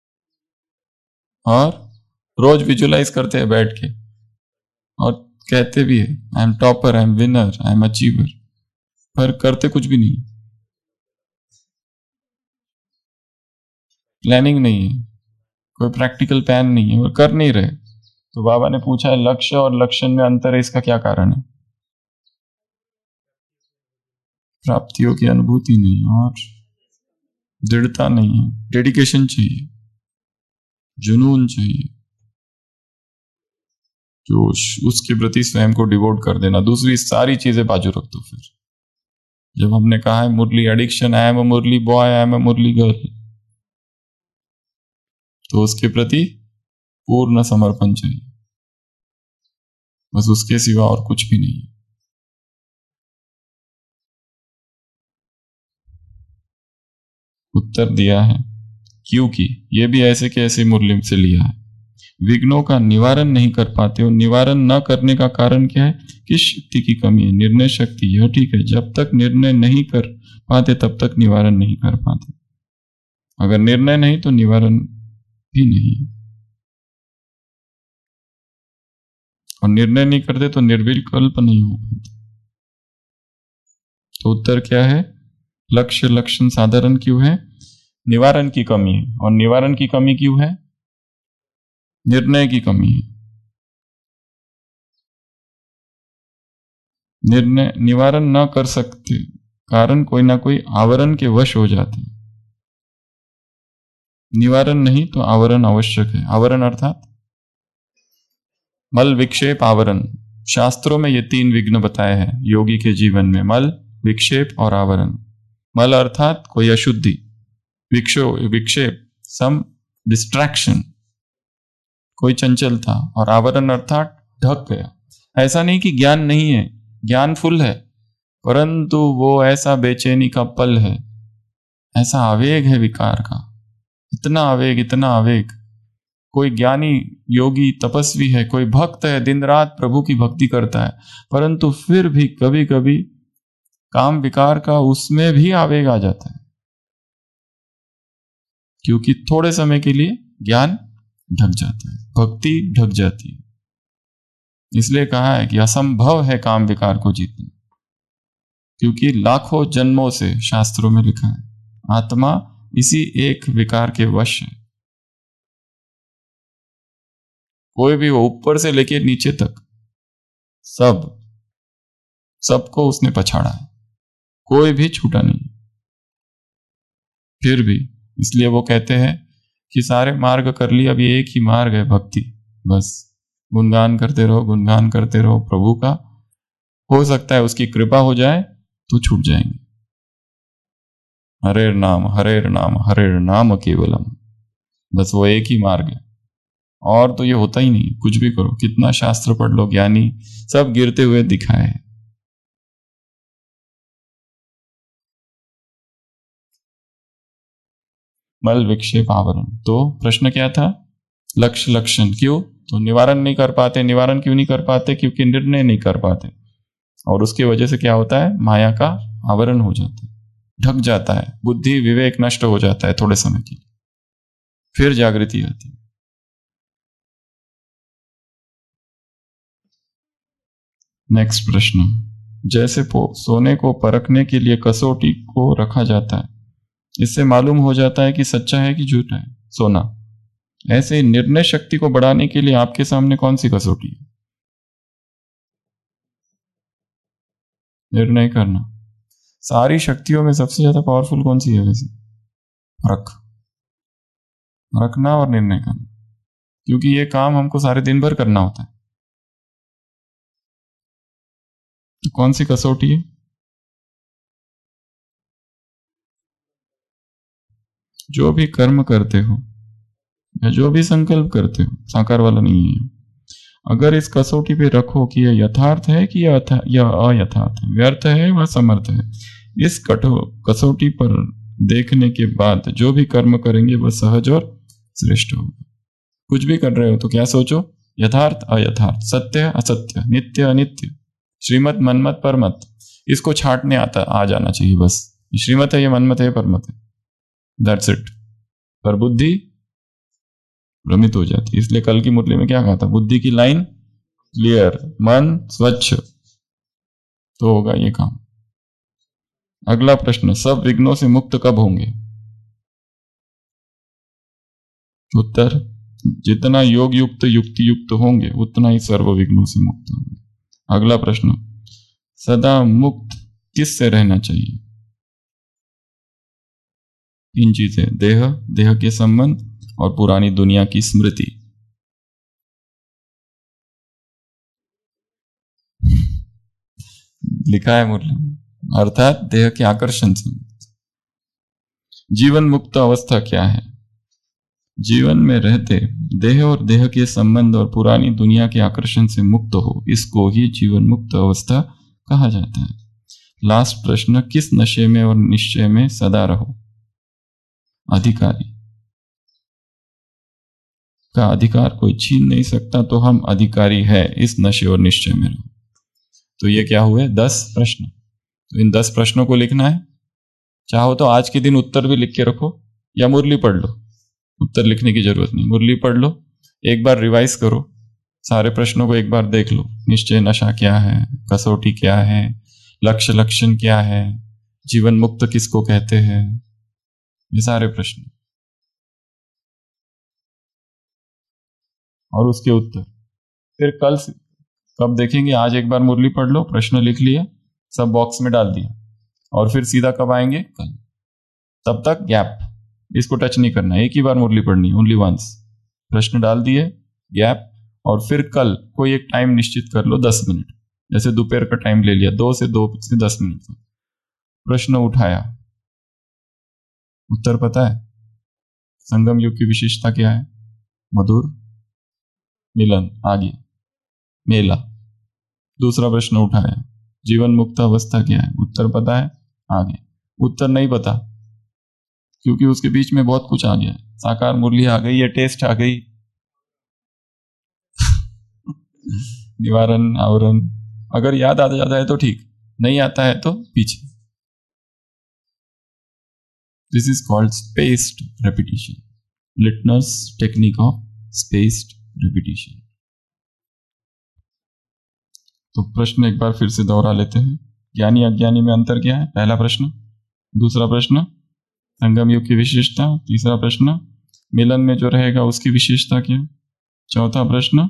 और रोज विजुलाइज करते हैं बैठ के और कहते भी है I am topper, I am winner, I am achiever, पर करते कुछ भी नहीं। प्लानिंग नहीं है, कोई प्रैक्टिकल प्लान नहीं है और कर नहीं रहे। तो बाबा ने पूछा है लक्ष्य और लक्षण में अंतर है, इसका क्या कारण है? प्राप्तियों की अनुभूति नहीं और दृढ़ता नहीं है। डेडिकेशन चाहिए, जुनून चाहिए, जोश, उसके प्रति स्वयं को डिवोट कर देना। दूसरी सारी चीजें बाजू रख दो। फिर जब हमने कहा है murli addiction, I am a murli boy, I am a murli girl, तो उसके प्रति पूर्ण समर्पण चाहिए, बस उसके सिवा और कुछ भी नहीं है। उत्तर दिया है क्योंकि ये भी ऐसे के ऐसे मुरली से लिया है। विघ्नों का निवारण नहीं कर पाते हो। निवारण न करने का कारण क्या है? किस शक्ति की कमी है? निर्णय शक्ति। यह ठीक है, जब तक निर्णय नहीं कर पाते तब तक निवारण नहीं कर पाते। अगर निर्णय नहीं तो निवारण भी नहीं, और निर्णय नहीं करते तो निर्विकल्प नहीं हो पाते। तो उत्तर क्या है? लक्ष्य लक्षण साधारण क्यों है? निवारण की कमी है। और निवारण की कमी क्यों है? निर्णय की कमी है। निर्णय निवारण न कर सकते कारण कोई ना कोई आवरण के वश हो जाते हैं। निवारण नहीं तो आवरण आवश्यक है। आवरण अर्थात मल, विक्षेप, आवरण। शास्त्रों में ये तीन विघ्न बताए हैं योगी के जीवन में, मल, विक्षेप और आवरण। मल अर्थात कोई अशुद्धि, विक्षो विक्षेप सम डिस्ट्रैक्शन, कोई चंचलता, और आवरण अर्थात ढक गया। ऐसा नहीं कि ज्ञान नहीं है, ज्ञान फुल है, परंतु वो ऐसा बेचैनी का पल है, ऐसा आवेग है विकार का, इतना आवेग, इतना आवेग। कोई ज्ञानी योगी तपस्वी है, कोई भक्त है, दिन रात प्रभु की भक्ति करता है, परंतु फिर भी कभी कभी काम विकार का उसमें भी आवेग आ जाता है, क्योंकि थोड़े समय के लिए ज्ञान ढक जाता है, भक्ति ढक जाती है। इसलिए कहा है कि असंभव है काम विकार को जीतना, क्योंकि लाखों जन्मों से शास्त्रों में लिखा है आत्मा इसी एक विकार के वश है। कोई भी हो, ऊपर से लेके नीचे तक, सब सबको उसने पछाड़ा है, कोई भी छूटा नहीं। फिर भी इसलिए वो कहते हैं कि सारे मार्ग कर लिए, अभी एक ही मार्ग है, भक्ति। बस गुणगान करते रहो, गुणगान करते रहो प्रभु का। हो सकता है उसकी कृपा हो जाए तो छूट जाएंगे। हरेर नाम हरेर नाम हरेर नाम केवलम, बस वो एक ही मार्ग है, और तो ये होता ही नहीं। कुछ भी करो, कितना शास्त्र पढ़ लो, ज्ञानी सब गिरते हुए दिखाए हैं। मल विक्षेप आवरण। तो प्रश्न क्या था? लक्ष्य लक्षण। क्यों? तो निवारण नहीं कर पाते। निवारण क्यों नहीं कर पाते? क्योंकि निर्णय नहीं कर पाते, और उसकी वजह से क्या होता है? माया का आवरण हो जाता है, ढक जाता है, बुद्धि विवेक नष्ट हो जाता है थोड़े समय के लिए, फिर जागृति आती है। नेक्स्ट प्रश्न, जैसे सोने को परखने के लिए कसौटी को रखा जाता है, इससे मालूम हो जाता है कि सच्चा है कि झूठा है सोना, ऐसे निर्णय शक्ति को बढ़ाने के लिए आपके सामने कौन सी कसौटी है? निर्णय करना। सारी शक्तियों में सबसे ज्यादा पावरफुल कौन सी है वैसे? रख रखना और निर्णय करना, क्योंकि ये काम हमको सारे दिन भर करना होता है। तो कौन सी कसौटी है? जो भी कर्म करते हो या जो भी संकल्प करते हो, साकार वाला नहीं है, अगर इस कसौटी पे रखो कि यह यथार्थ है कि यह अयथार्थ है, व्यर्थ है व समर्थ है, इस कठो कसौटी पर देखने के बाद जो भी कर्म करेंगे वह सहज और श्रेष्ठ होगा। कुछ भी कर रहे हो तो क्या सोचो? यथार्थ अयथार्थ, सत्य असत्य, नित्य अनित्य, श्रीमत मनमत परमत, इसको छांटने आता आ जाना चाहिए बस। श्रीमत है, ये मनमत है, परमत है, दैट्स इट। पर बुद्धि भ्रमित हो जाती है। इसलिए कल की मुरली में क्या कहा था? बुद्धि की लाइन क्लियर, मन स्वच्छ, तो होगा ये काम। अगला प्रश्न, सब विघ्नों से मुक्त कब होंगे? उत्तर, जितना योग युक्त युक्ति युक्त होंगे उतना ही सर्व विघ्नों से मुक्त होंगे। अगला प्रश्न, सदा मुक्त किस से रहना चाहिए? तीन चीजें, देह, देह के संबंध और पुरानी दुनिया की स्मृति। लिखा है मुरली, अर्थात देह के आकर्षण से। जीवन मुक्त अवस्था क्या है? जीवन में रहते देह और देह के संबंध और पुरानी दुनिया के आकर्षण से मुक्त हो, इसको ही जीवन मुक्त अवस्था कहा जाता है। लास्ट प्रश्न, किस नशे में और निश्चय में सदा रहो? अधिकारी का अधिकार कोई छीन नहीं सकता, तो हम अधिकारी है इस नशे और निश्चय में रहो। तो ये क्या हुए? दस प्रश्न। तो इन दस प्रश्नों को लिखना है। चाहो तो आज के दिन उत्तर भी लिख के रखो या मुरली पढ़ लो, उत्तर लिखने की जरूरत नहीं, मुरली पढ़ लो, एक बार रिवाइज करो, सारे प्रश्नों को एक बार देख लो। निश्चय नशा क्या है, कसौटी क्या है, लक्ष्य लक्षण क्या है, जीवन मुक्त किसको कहते हैं, ये सारे प्रश्न और उसके उत्तर फिर कल कब देखेंगे? आज एक बार मुरली पढ़ लो, प्रश्न लिख लिया, सब बॉक्स में डाल दिया, और फिर सीधा कब आएंगे? कल। तब तक गैप, इसको टच नहीं करना, एक ही बार मुरली पढ़नी, ओनली वंस। प्रश्न डाल दिए, गैप, और फिर कल कोई एक टाइम निश्चित कर लो, दस मिनट, जैसे दोपहर का टाइम ले लिया, दो से दो से दस मिनट तक प्रश्न उठाया, उत्तर पता है? संगम युग की विशेषता क्या है? मधुर मिलन, आगे मेला। दूसरा प्रश्न उठाया, जीवन मुक्त अवस्था क्या है? उत्तर पता है? आगे उत्तर नहीं पता, क्योंकि उसके बीच में बहुत कुछ आ गया है, साकार मुरली आ गई, ये टेस्ट आ गई निवारण आवरण, अगर याद आ जाता है तो ठीक, नहीं आता है तो पीछे। This is called spaced repetition, Leitner's technique of spaced repetition. तो प्रश्न एक बार फिर से दोहरा लेते हैं। ज्ञानी अज्ञानी में अंतर क्या है? पहला प्रश्न। दूसरा प्रश्न, संगम युग की विशेषता। तीसरा प्रश्न, मिलन में जो रहेगा उसकी विशेषता क्या? चौथा प्रश्न,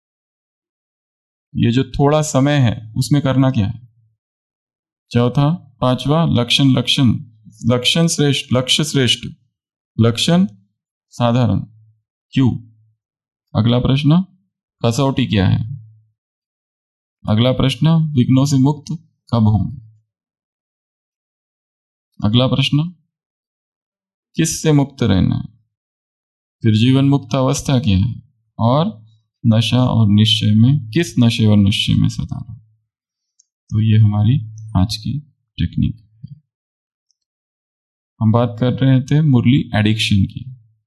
ये जो थोड़ा समय है उसमें करना क्या है? चौथा। पांचवा, लक्षण लक्षण लक्षण श्रेष्ठ, लक्ष्य श्रेष्ठ, लक्षण साधारण, क्यों? अगला प्रश्न, कसौटी क्या है? अगला प्रश्न, विघ्नों से मुक्त कब होंगे? अगला प्रश्न, किससे मुक्त रहना है? फिर जीवन मुक्त अवस्था क्या है? और नशा और निश्चय में, किस नशे और निश्चय में सदा रहो? तो ये हमारी आज की टेक्निक है। हम बात कर रहे थे मुरली एडिक्शन की।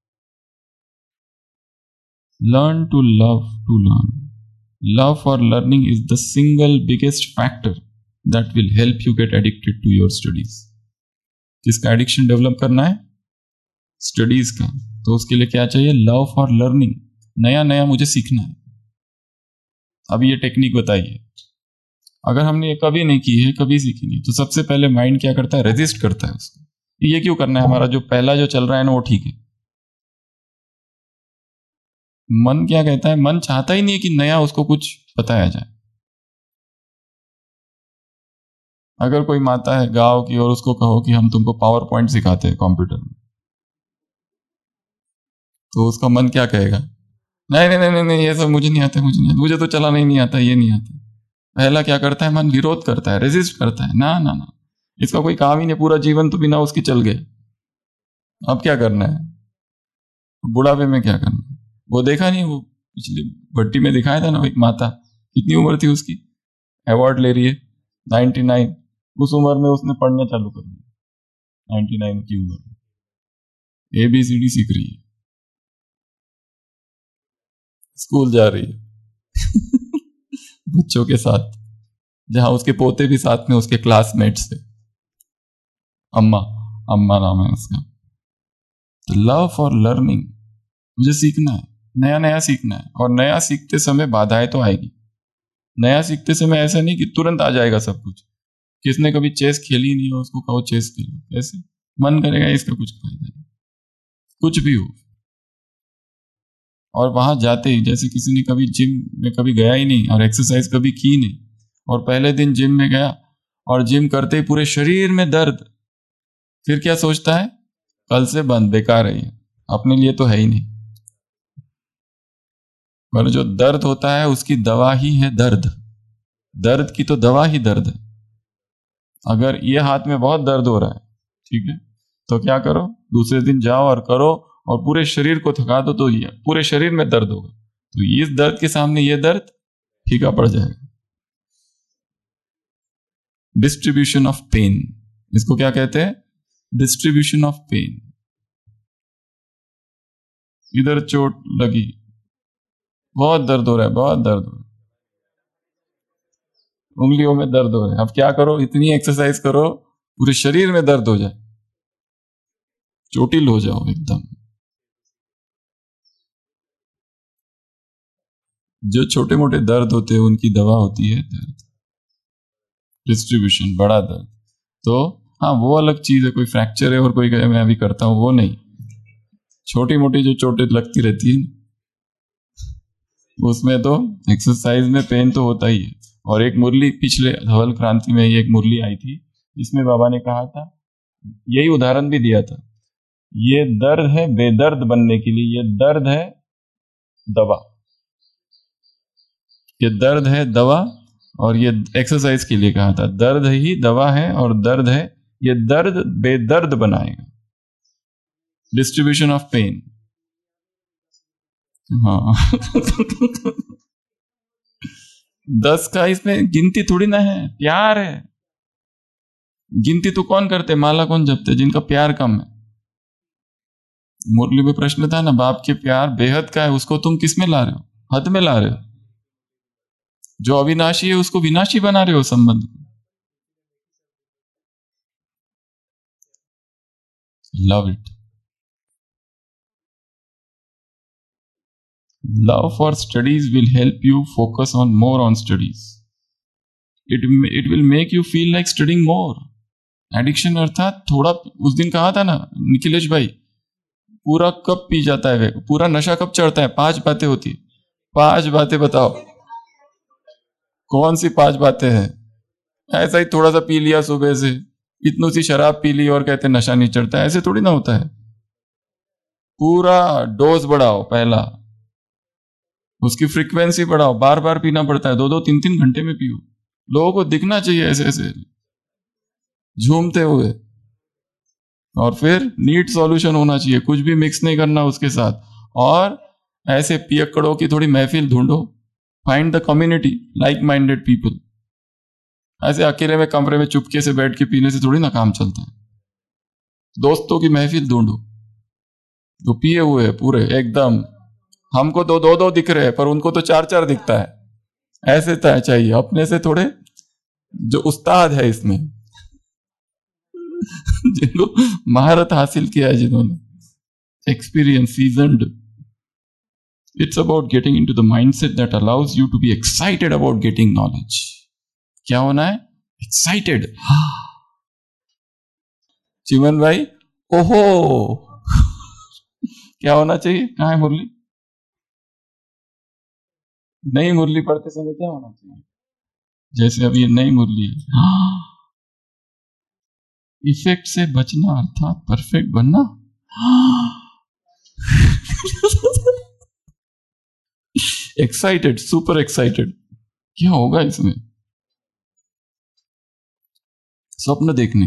Learn to love to learn. Love for learning is the single biggest factor that will help you get addicted to your studies. किसका एडिक्शन डेवलप करना है? स्टडीज का। तो उसके लिए क्या चाहिए? Love for learning. नया नया मुझे सीखना है। अभी ये टेक्निक बताइए, अगर हमने ये कभी नहीं की है, कभी सीखी नहीं, तो सबसे पहले माइंड क्या करता है? रेजिस्ट करता है उसको। ये क्यों करना है? हमारा जो पहला जो चल रहा है ना वो ठीक है। मन क्या कहता है? मन चाहता ही नहीं है कि नया उसको कुछ बताया जाए। अगर कोई माता है गांव की और उसको कहो कि हम तुमको पावर पॉइंट सिखाते हैं कंप्यूटर में, तो उसका मन क्या कहेगा? नहीं नहीं नहीं नहीं, ये सब मुझे नहीं आता, मुझे नहीं आता, मुझे तो चलाना ही नहीं आता, ये नहीं आता। पहला क्या करता है? मन विरोध करता है, रेजिस्ट करता है। ना ना ना, इसका कोई काम ही नहीं, पूरा जीवन तो बिना उसके चल गए, अब क्या करना है? बुढ़ापे में क्या करना है? वो देखा नहीं, वो पिछली भट्टी में दिखाया था ना, एक माता, कितनी उम्र थी उसकी, अवार्ड ले रही है, नाइन्टी नाइन। उस उम्र में उसने पढ़ना चालू कर दिया, नाइन्टी नाइन की उम्र में ए बी सी डी सीख रही है, स्कूल जा रही है बच्चों के साथ, जहां उसके पोते भी साथ में उसके क्लासमेट्स थे। अम्मा, अम्मा नाम है उसका। तो लव फॉर लर्निंग, मुझे सीखना है, नया नया सीखना है। और नया सीखते समय बाधाएं तो आएगी। नया सीखते समय ऐसा नहीं कि तुरंत आ जाएगा सब कुछ। किसने कभी चेस खेली नहीं हो, उसको कहो चेस खेलो, ऐसे मन करेगा इसका कुछ फायदा नहीं, कुछ भी हो। और वहां जाते ही, जैसे किसी ने कभी जिम में कभी गया ही नहीं और एक्सरसाइज कभी की नहीं, और पहले दिन जिम में गया और जिम करते ही पूरे शरीर में दर्द, फिर क्या सोचता है? कल से बंद, बेकार है ये, अपने लिए तो है ही नहीं। पर जो दर्द होता है उसकी दवा ही है दर्द। दर्द की तो दवा ही दर्द है। अगर ये हाथ में बहुत दर्द हो रहा है, ठीक है, तो क्या करो? दूसरे दिन जाओ और करो, और पूरे शरीर को थका दो, तो ये पूरे शरीर में दर्द होगा। तो इस दर्द के सामने ये दर्द फीका पड़ जाएगा। डिस्ट्रीब्यूशन ऑफ पेन, इसको क्या कहते हैं? Distribution of pain. इधर चोट लगी, बहुत दर्द हो रहा है, बहुत दर्द हो रहा है, उंगलियों में दर्द हो रहा है। अब क्या करो? इतनी एक्सरसाइज करो पूरे शरीर में दर्द हो जाए, चोटिल हो जाओ एकदम। जो छोटे मोटे दर्द होते हैं उनकी दवा होती है दर्द, डिस्ट्रीब्यूशन, बड़ा दर्द। तो हाँ, वो अलग चीज है, कोई फ्रैक्चर है और कोई कहे मैं अभी करता हूं, वो नहीं। छोटी मोटी जो चोटें लगती रहती है उसमें तो एक्सरसाइज में पेन तो होता ही है। और एक मुरली पिछले धवल क्रांति में ये एक मुरली आई थी, जिसमें बाबा ने कहा था, यही उदाहरण भी दिया था, ये दर्द है बेदर्द बनने के लिए, ये दर्द है दवा, ये दर्द है दवा। और ये एक्सरसाइज के लिए कहा था, दर्द ही दवा है और दर्द है, ये दर्द बेदर्द बनाएगा। Distribution of pain. हाँ दस का इसमें गिनती थोड़ी ना है, प्यार है। गिनती तो कौन करते, माला कौन जपते? जिनका प्यार कम है। मुरली में प्रश्न था ना, बाप के प्यार बेहद का है, उसको तुम किस में ला रहे हो? हद में ला रहे हो। जो अविनाशी है उसको विनाशी बना रहे हो संबंध को। Love it. Love for studies will help you focus on more on studies. It it will make you feel like studying more. Addiction अर्थात थोड़ा, उस दिन कहा था ना निखिलेश भाई, पूरा कब पी जाता है, पूरा नशा कब चढ़ता है? पांच बातें होती है। पांच बातें बताओ, कौन सी पांच बातें हैं? ऐसा ही थोड़ा सा पी लिया सुबह से, इतनी सी शराब पी ली और कहते नशा नहीं चढ़ता, ऐसे थोड़ी ना होता है। पूरा डोज बढ़ाओ, पहला उसकी फ्रीक्वेंसी बढ़ाओ, बार बार पीना पड़ता है, दो दो तीन तीन घंटे में पियो। लोगों को दिखना चाहिए ऐसे ऐसे झूमते हुए। और फिर नीट सॉल्यूशन होना चाहिए, कुछ भी मिक्स नहीं करना उसके साथ। और ऐसे पियक्कड़ों की थोड़ी महफिल ढूंढो, find the community like minded people. ऐसे अकेले में कमरे में चुपके से बैठ के पीने से थोड़ी ना काम चलता है। दोस्तों की महफिल ढूंढो, जो पिए हुए हैं पूरे एकदम, हमको तो दो दो दिख रहे हैं पर उनको तो चार चार दिखता है, ऐसे तय चाहिए अपने से थोड़े जो उस्ताद है इसमें जिनको महारत हासिल किया है, जिन्होंने experience seasoned. It's about getting into the mindset that allows you to be excited about getting knowledge. क्या होना है? एक्साइटेड. चिमन भाई, ओहो क्या होना चाहिए? कहाँ है मुरली? नई मुरली पढ़ते समय क्या होना चाहिए? जैसे अभी ये नई मुरली है, इफेक्ट से बचना अर्थात परफेक्ट बनना. Excited, super excited. क्या होगा इसमें? स्वप्न देखने.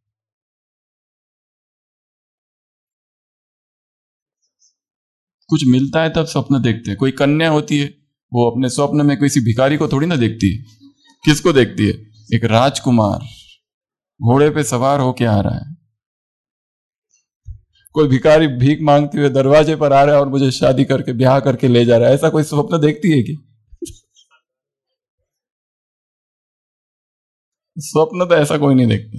कुछ मिलता है तब स्वप्न देखते हैं. कोई कन्या होती है, वो अपने स्वप्न में किसी भिखारी को थोड़ी ना देखती है. किसको देखती है? एक राजकुमार घोड़े पे सवार होके आ रहा है. कोई भिखारी भीख मांगते हुए दरवाजे पर आ रहा है और मुझे शादी करके ब्याह करके ले जा रहा है. ऐसा कोई स्वप्न देखती है कि? स्वप्न तो ऐसा कोई नहीं देखता.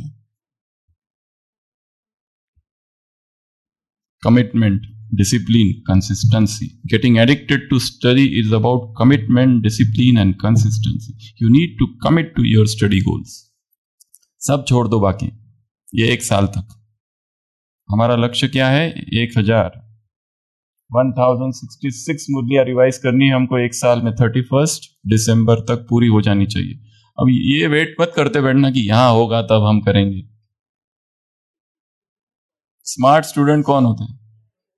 Commitment, discipline, consistency. Getting addicted to study is about commitment, discipline and consistency. You need to commit to your study goals. सब छोड़ दो बाकी. ये एक साल तक हमारा लक्ष्य क्या है? एक हजार वन थाउजेंड सिक्सटी सिक्स मुरलियां रिवाइज करनी है हमको एक साल में. थर्टी फर्स्ट दिसंबर तक पूरी हो जानी चाहिए. अब ये वेट मत करते बैठना कि यहां होगा तब हम करेंगे. स्मार्ट स्टूडेंट कौन होते हैं?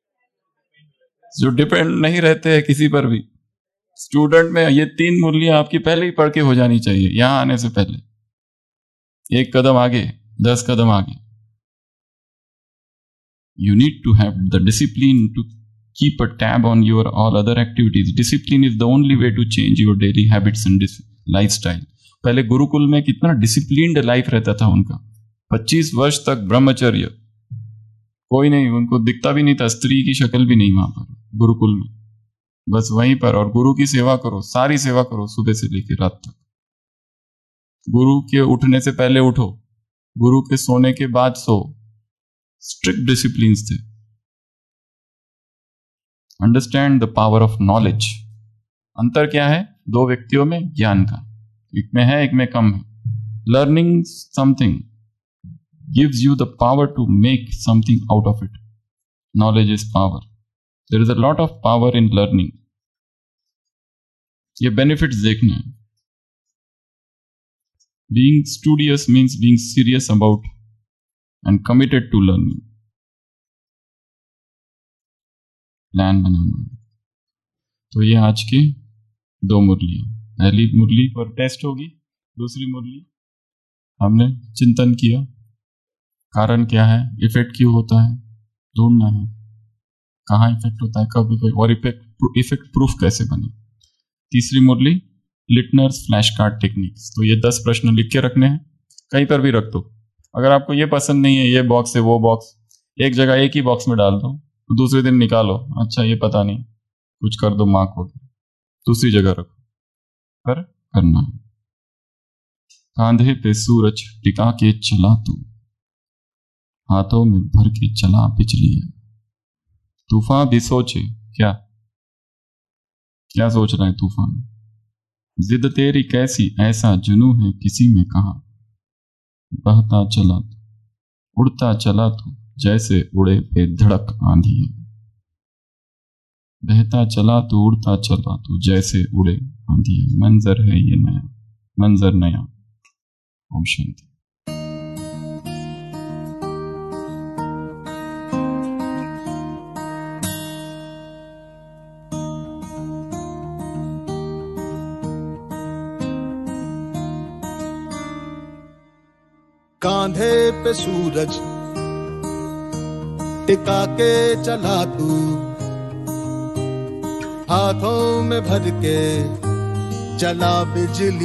जो डिपेंड नहीं रहते हैं किसी पर भी. स्टूडेंट में ये तीन मुरलियां आपकी पहले ही पढ़ के हो जानी चाहिए यहां आने से पहले. एक कदम आगे, दस कदम आगे. You need to have the discipline to keep a tab on your all other activities. Discipline is the only way to change your daily habits and lifestyle. पहले गुरुकुल में कितना डिसिप्लिन्ड लाइफ रहता था उनका. पच्चीस वर्ष तक ब्रह्मचर्य, कोई नहीं, उनको दिखता भी नहीं था, स्त्री की शक्ल भी नहीं वहां पर गुरुकुल में. बस वहीं पर, और गुरु की सेवा करो, सारी सेवा करो सुबह से लेकर रात तक. गुरु के उठने से पहले उठो, गुरु के सोने के बाद सो. स्ट्रिक्ट डिसिप्लिन थे. Understand the power of knowledge. अंतर क्या है दो व्यक्तियों में? ज्ञान का. एक में है, एक में कम है. Learning something gives you the power to make something out of it. Knowledge is power. There is a lot of power in learning. ये benefits देखना है. Being studious means being serious about and committed to learning. Plan बनाना है. तो ये आज की दो मुरलियां. पहली मुरली पर टेस्ट होगी, दूसरी मुरली हमने चिंतन किया, कारण क्या है, इफेक्ट क्यों होता है, ढूंढना है कहाँ इफेक्ट होता है, कब इफेक्ट, और इफेक्ट इफेक्ट प्रूफ कैसे बने. तीसरी murli Leitner's flash card techniques. तो ये दस प्रश्न लिख के रखने हैं, कहीं पर भी रख दो. अगर आपको ये पसंद नहीं है, ये बॉक्स है वो बॉक्स, एक जगह एक ही बॉक्स में डाल दो, तो दूसरे दिन निकालो, अच्छा ये पता नहीं, कुछ कर दो मार्क हो गया, दूसरी जगह रखो. पर करना है. कांधे पे सूरज टिका के चला तू, हाथों में भर के चला बिजली है. तूफान भी सोचे क्या क्या सोच रहा है तूफान. जिद तेरी कैसी ऐसा जुनू है किसी में कहा. बहता चला तू, उड़ता चला तू जैसे उड़े बेधड़क आंधी है. बहता चला तू, उड़ता चला तू जैसे उड़े आंधी है. मंजर है ये नया, मंजर नया. ओम शांति. कांधे पे सूरज टिका के चला तू, हाथों में भर के चला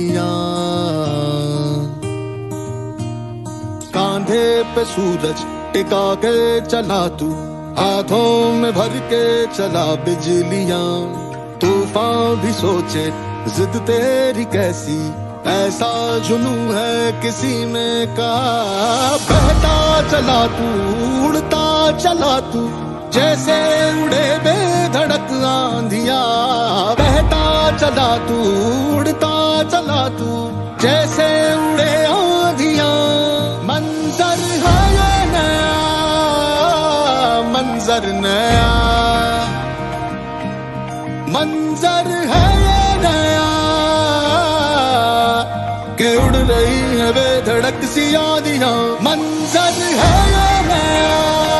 बिजलियां. कांधे पे सूरज टिका के चला तू, हाथों में भर के चला बिजलियां। तूफान भी सोचे जिद तेरी कैसी, ऐसा जुनू है किसी में का। बहता चला तू, उड़ता चला तू, जैसे उड़े बेधड़क आंधिया। बहता चला तू, उड़ता चला तू, जैसे उड़े आंधिया। मंजर है ये नया, मंजर नया, मंजर है ये नया, के उड़ रही है बेधड़क सी आंधियां। मंजर है ये नया,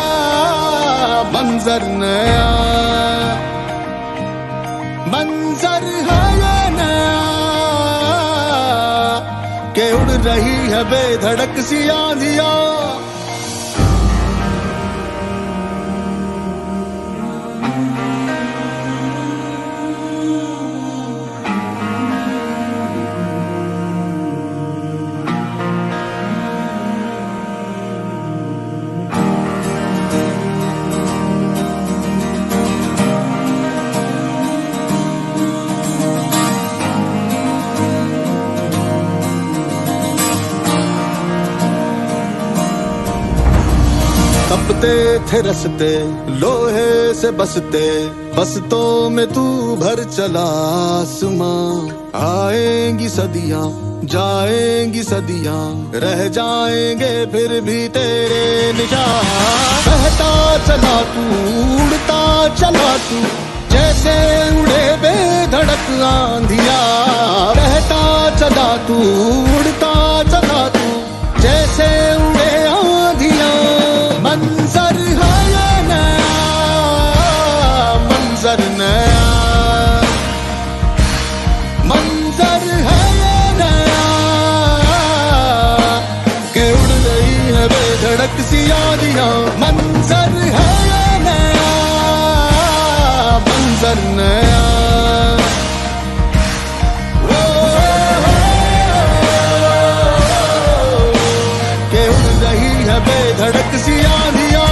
मंजर नया, मंजर है ये नया, के उड़ रही है बेधड़क सी आंधियां। तपते थे रस्ते लोहे से बसते, बसतों में तू भर चला आसमां। आएंगी सदियां, जाएंगी सदियां, रह जाएंगे फिर भी तेरे निशान। बहता चला तू, उड़ता चला तू, जैसे उड़े बेधड़क आंधिया। बहता चला तू, उड़ता चला तू, जैसे उड़े आंधिया। मंजर है ये नया, मंजर नया, मंजर है ये नया, के उड़ रही है बेधड़क सी आंधियां। मंजर है ये नया, मंजर नया, के उड़ रही है बेधड़क सी आंधियां।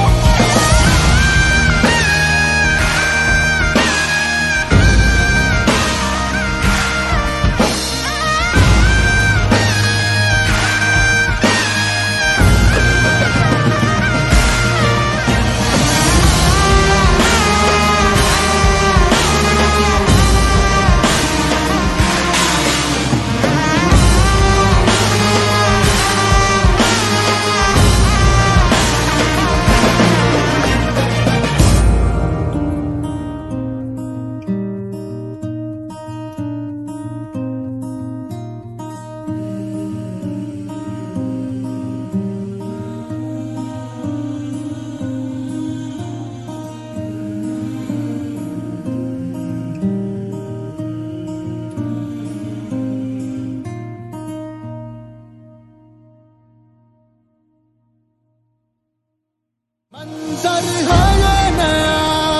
मंजर है ये नया,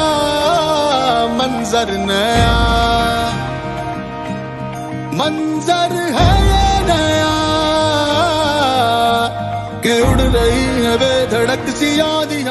मंजर नया, मंजर है ये नया, के उड़ रही है बेधड़क सी आंधियां।